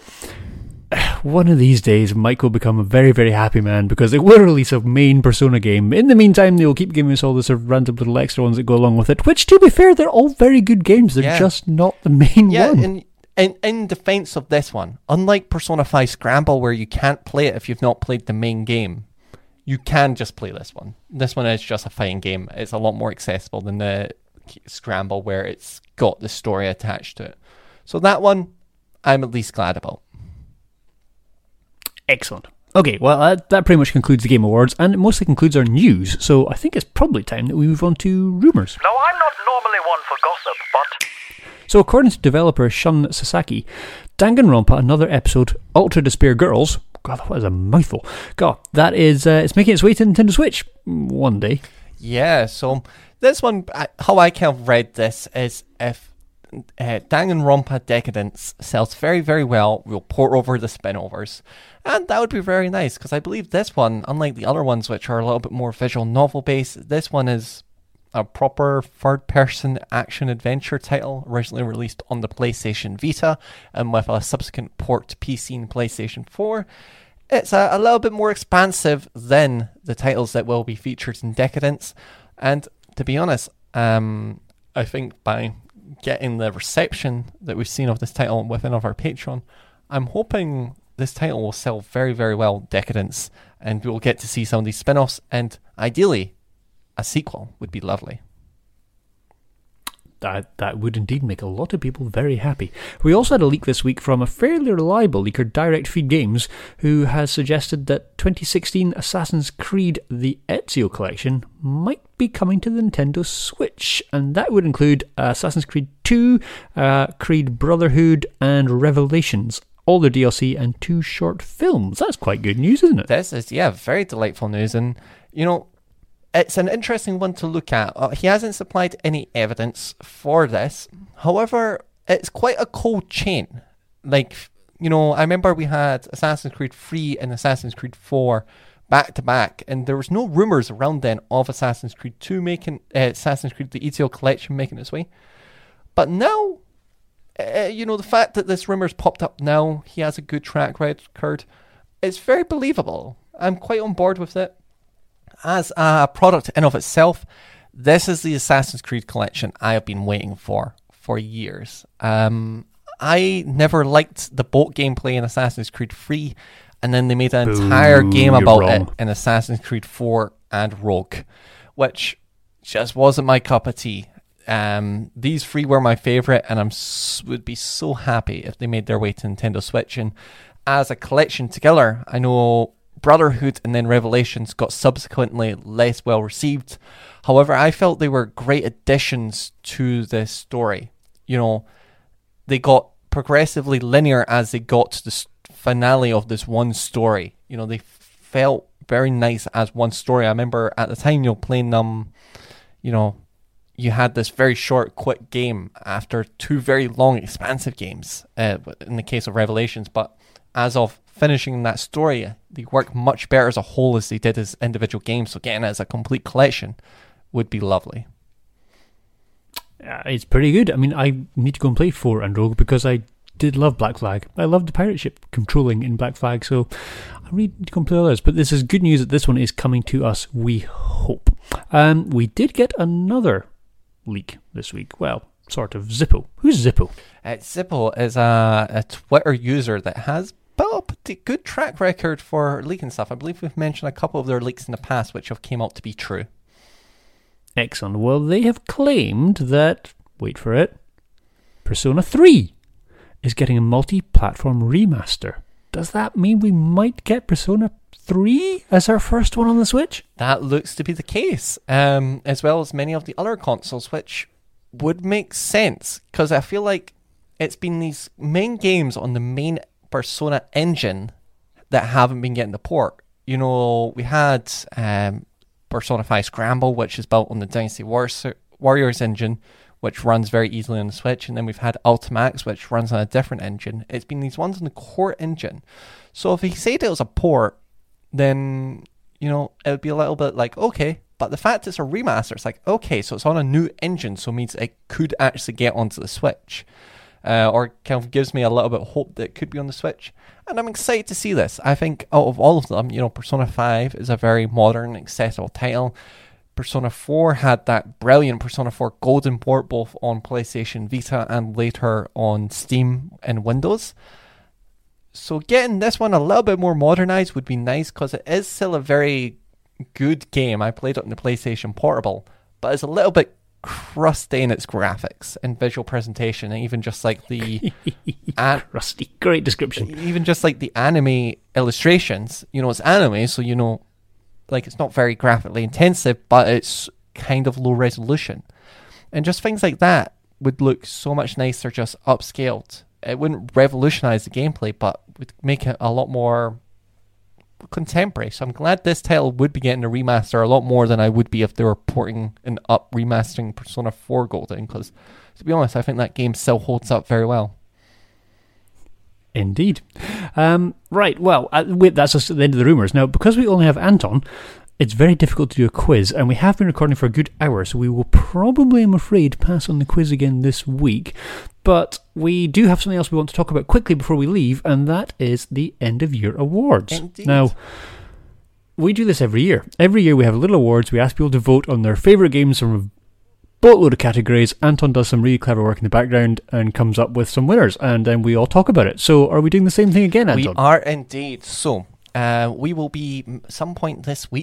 One of these days, Mike will become a very, very happy man, because it will release a main Persona game. In the meantime, they'll keep giving us all the sort of random little extra ones that go along with it, which, to be fair, they're all very good games. They're Yeah. just not the main Yeah, one. in, in in defense of this one, unlike Persona five Scramble, where you can't play it if you've not played the main game, you can just play this one. This one is just a fighting game. It's a lot more accessible than the Scramble, where it's got the story attached to it. So that one, I'm at least glad about. Excellent. Okay, well, uh, that pretty much concludes the Game Awards, and it mostly concludes our news, so I think it's probably time that we move on to rumours. No, I'm not normally one for gossip, but... So according to developer Shun Sasaki, Danganronpa, another episode, Ultra Despair Girls, God, that was a mouthful, God, that is, uh, it's making its way to Nintendo Switch one day. Yeah, so this one, I- how I kind of read this is if uh, Danganronpa Decadence sells very, very well, we'll port over the spin-overs. And that would be very nice, because I believe this one, unlike the other ones, which are a little bit more visual novel-based, this one is a proper third-person action-adventure title, originally released on the PlayStation Vita, and with a subsequent port to P C and PlayStation four. It's a, a little bit more expansive than the titles that will be featured in Decadence. And to be honest, um, I think by getting the reception that we've seen of this title within of our Patreon, I'm hoping this title will sell very, very well, Decadence, and we'll get to see some of these spin-offs, and ideally, a sequel would be lovely. That that would indeed make a lot of people very happy. We also had a leak this week from a fairly reliable leaker, Direct Feed Games, who has suggested that twenty sixteen Assassin's Creed The Ezio Collection might be coming to the Nintendo Switch, and that would include Assassin's Creed two, uh, Creed Brotherhood, and Revelations. All their D L C and two short films. That's quite good news, isn't it? This is, yeah, very delightful news. And, you know, it's an interesting one to look at. Uh, he hasn't supplied any evidence for this. However, it's quite a cold chain. Like, you know, I remember we had Assassin's Creed three and Assassin's Creed four back to back, and there was no rumours around then of Assassin's Creed two making, uh, Assassin's Creed the Ezio Collection making its way. But now, uh, you know, the fact that this rumour's popped up now, he has a good track record, it's very believable. I'm quite on board with it. As a product in of itself, this is the Assassin's Creed collection I have been waiting for for years. Um, I never liked the boat gameplay in Assassin's Creed three, and then they made an Boo, entire game you're about wrong. it in Assassin's Creed four and Rogue, which just wasn't my cup of tea. Um, these three were my favourite, and I s- would be so happy if they made their way to Nintendo Switch. And as a collection together, I know Brotherhood and then Revelations got subsequently less well received. However, I felt they were great additions to this story. You know, they got progressively linear as they got to the s- finale of this one story. You know, they felt very nice as one story. I remember at the time, you know, playing them, you know, you had this very short, quick game after two very long, expansive games, uh, in the case of Revelations. But as of finishing that story, they work much better as a whole as they did as individual games. So getting it as a complete collection would be lovely. Uh, it's pretty good. I mean, I need to go and play four and Rogue because I did love Black Flag. I loved the pirate ship controlling in Black Flag, so I really need to go and play others. But this is good news that this one is coming to us, we hope. Um, we did get another leak this week. Well, sort of. Zippo. Who's Zippo? Uh, Zippo is a, a Twitter user that has built up a pretty good track record for leaking stuff. I believe we've mentioned a couple of their leaks in the past which have came out to be true. Excellent. Well, they have claimed that, wait for it, Persona three is getting a multi-platform remaster. Does that mean we might get Persona three as our first one on the Switch? That looks to be the case, um, as well as many of the other consoles, which would make sense, because I feel like it's been these main games on the main Persona engine that haven't been getting the port. You know, we had um, Persona five Scramble, which is built on the Dynasty Wars- Warriors engine, which runs very easily on the Switch, and then we've had Ultimax, which runs on a different engine. It's been these ones on the core engine. So if he said it was a port, then, you know, it would be a little bit like, okay, but the fact it's a remaster, it's like, okay, so it's on a new engine, so it means it could actually get onto the Switch. Uh, or kind of gives me a little bit of hope that it could be on the Switch. And I'm excited to see this. I think out of all of them, you know, Persona five is a very modern, accessible title. Persona four had that brilliant Persona four Golden port both on PlayStation Vita and later on Steam and Windows. So getting this one a little bit more modernized would be nice, because it is still a very good game. I played it on the PlayStation Portable, but it's a little bit crusty in its graphics and visual presentation, and even just like the an- Rusty. Great description. even just like the anime illustrations. You know, it's anime, so you know, like it's not very graphically intensive, but it's kind of low resolution, and just things like that would look so much nicer just upscaled. It wouldn't revolutionize the gameplay, but would make it a lot more contemporary. So I'm glad this title would be getting a remaster a lot more than I would be if they were porting and up remastering Persona four Golden, because to be honest, I think that game still holds up very well. Indeed. Um, right, well, uh, wait, that's just the end of the rumours. Now, because we only have Anton, it's very difficult to do a quiz, and we have been recording for a good hour, so we will probably, I'm afraid, pass on the quiz again this week. But we do have something else we want to talk about quickly before we leave, and that is the end-of-year awards. Indeed. Now, we do this every year. Every year we have little awards. We ask people to vote on their favourite games from a boatload of categories. Anton does some really clever work in the background and comes up with some winners, and then we all talk about it. So are we doing the same thing again, Anton? We are indeed. So, uh, we will be, m- some point this week,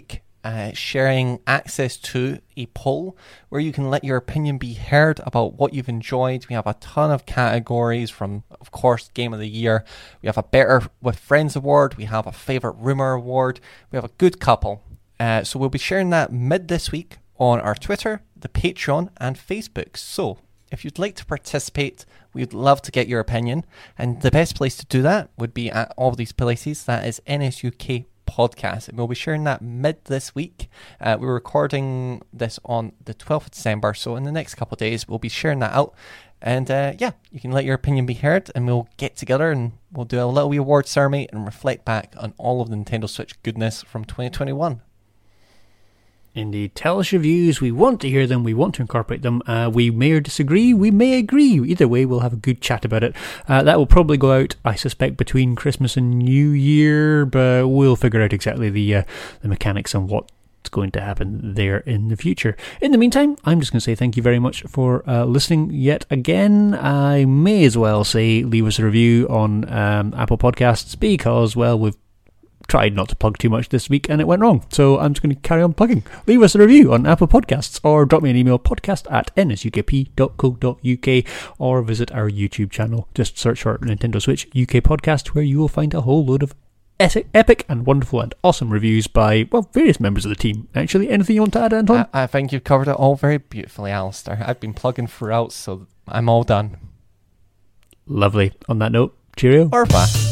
uh, sharing access to a poll where you can let your opinion be heard about what you've enjoyed. We have a ton of categories from, of course, Game of the Year. We have a Better with Friends award. We have a Favourite Rumour award. We have a good couple. Uh, so we'll be sharing that mid this week on our Twitter, the Patreon, and Facebook. So if you'd like to participate, we'd love to get your opinion. And the best place to do that would be at all these places. That is N S U K Podcast. And we'll be sharing that mid this week. Uh, we're recording this on the twelfth of December. So in the next couple of days, we'll be sharing that out. And uh, yeah, you can let your opinion be heard. And we'll get together and we'll do a little wee award ceremony and reflect back on all of the Nintendo Switch goodness from twenty twenty-one. Indeed. Tell us your views. We want to hear them. We want to incorporate them. Uh, we may or disagree. We may agree. Either way, we'll have a good chat about it. Uh, that will probably go out, I suspect, between Christmas and New Year, but we'll figure out exactly the uh, the mechanics and what's going to happen there in the future. In the meantime, I'm just going to say thank you very much for uh, listening yet again. I may as well say leave us a review on um, Apple Podcasts because, well, we've tried not to plug too much this week and it went wrong, so I'm just going to carry on plugging. Leave us a review on Apple Podcasts or drop me an email, podcast at n s u k p dot co dot u k, or visit our YouTube channel. Just search for Nintendo Switch U K Podcast, where you will find a whole load of epic and wonderful and awesome reviews by, well, various members of the team. Actually, anything you want to add, Anton? I, I think you've covered it all very beautifully, Alistair. I've been plugging throughout, so I'm all done. Lovely. On that note, cheerio. Au revoir.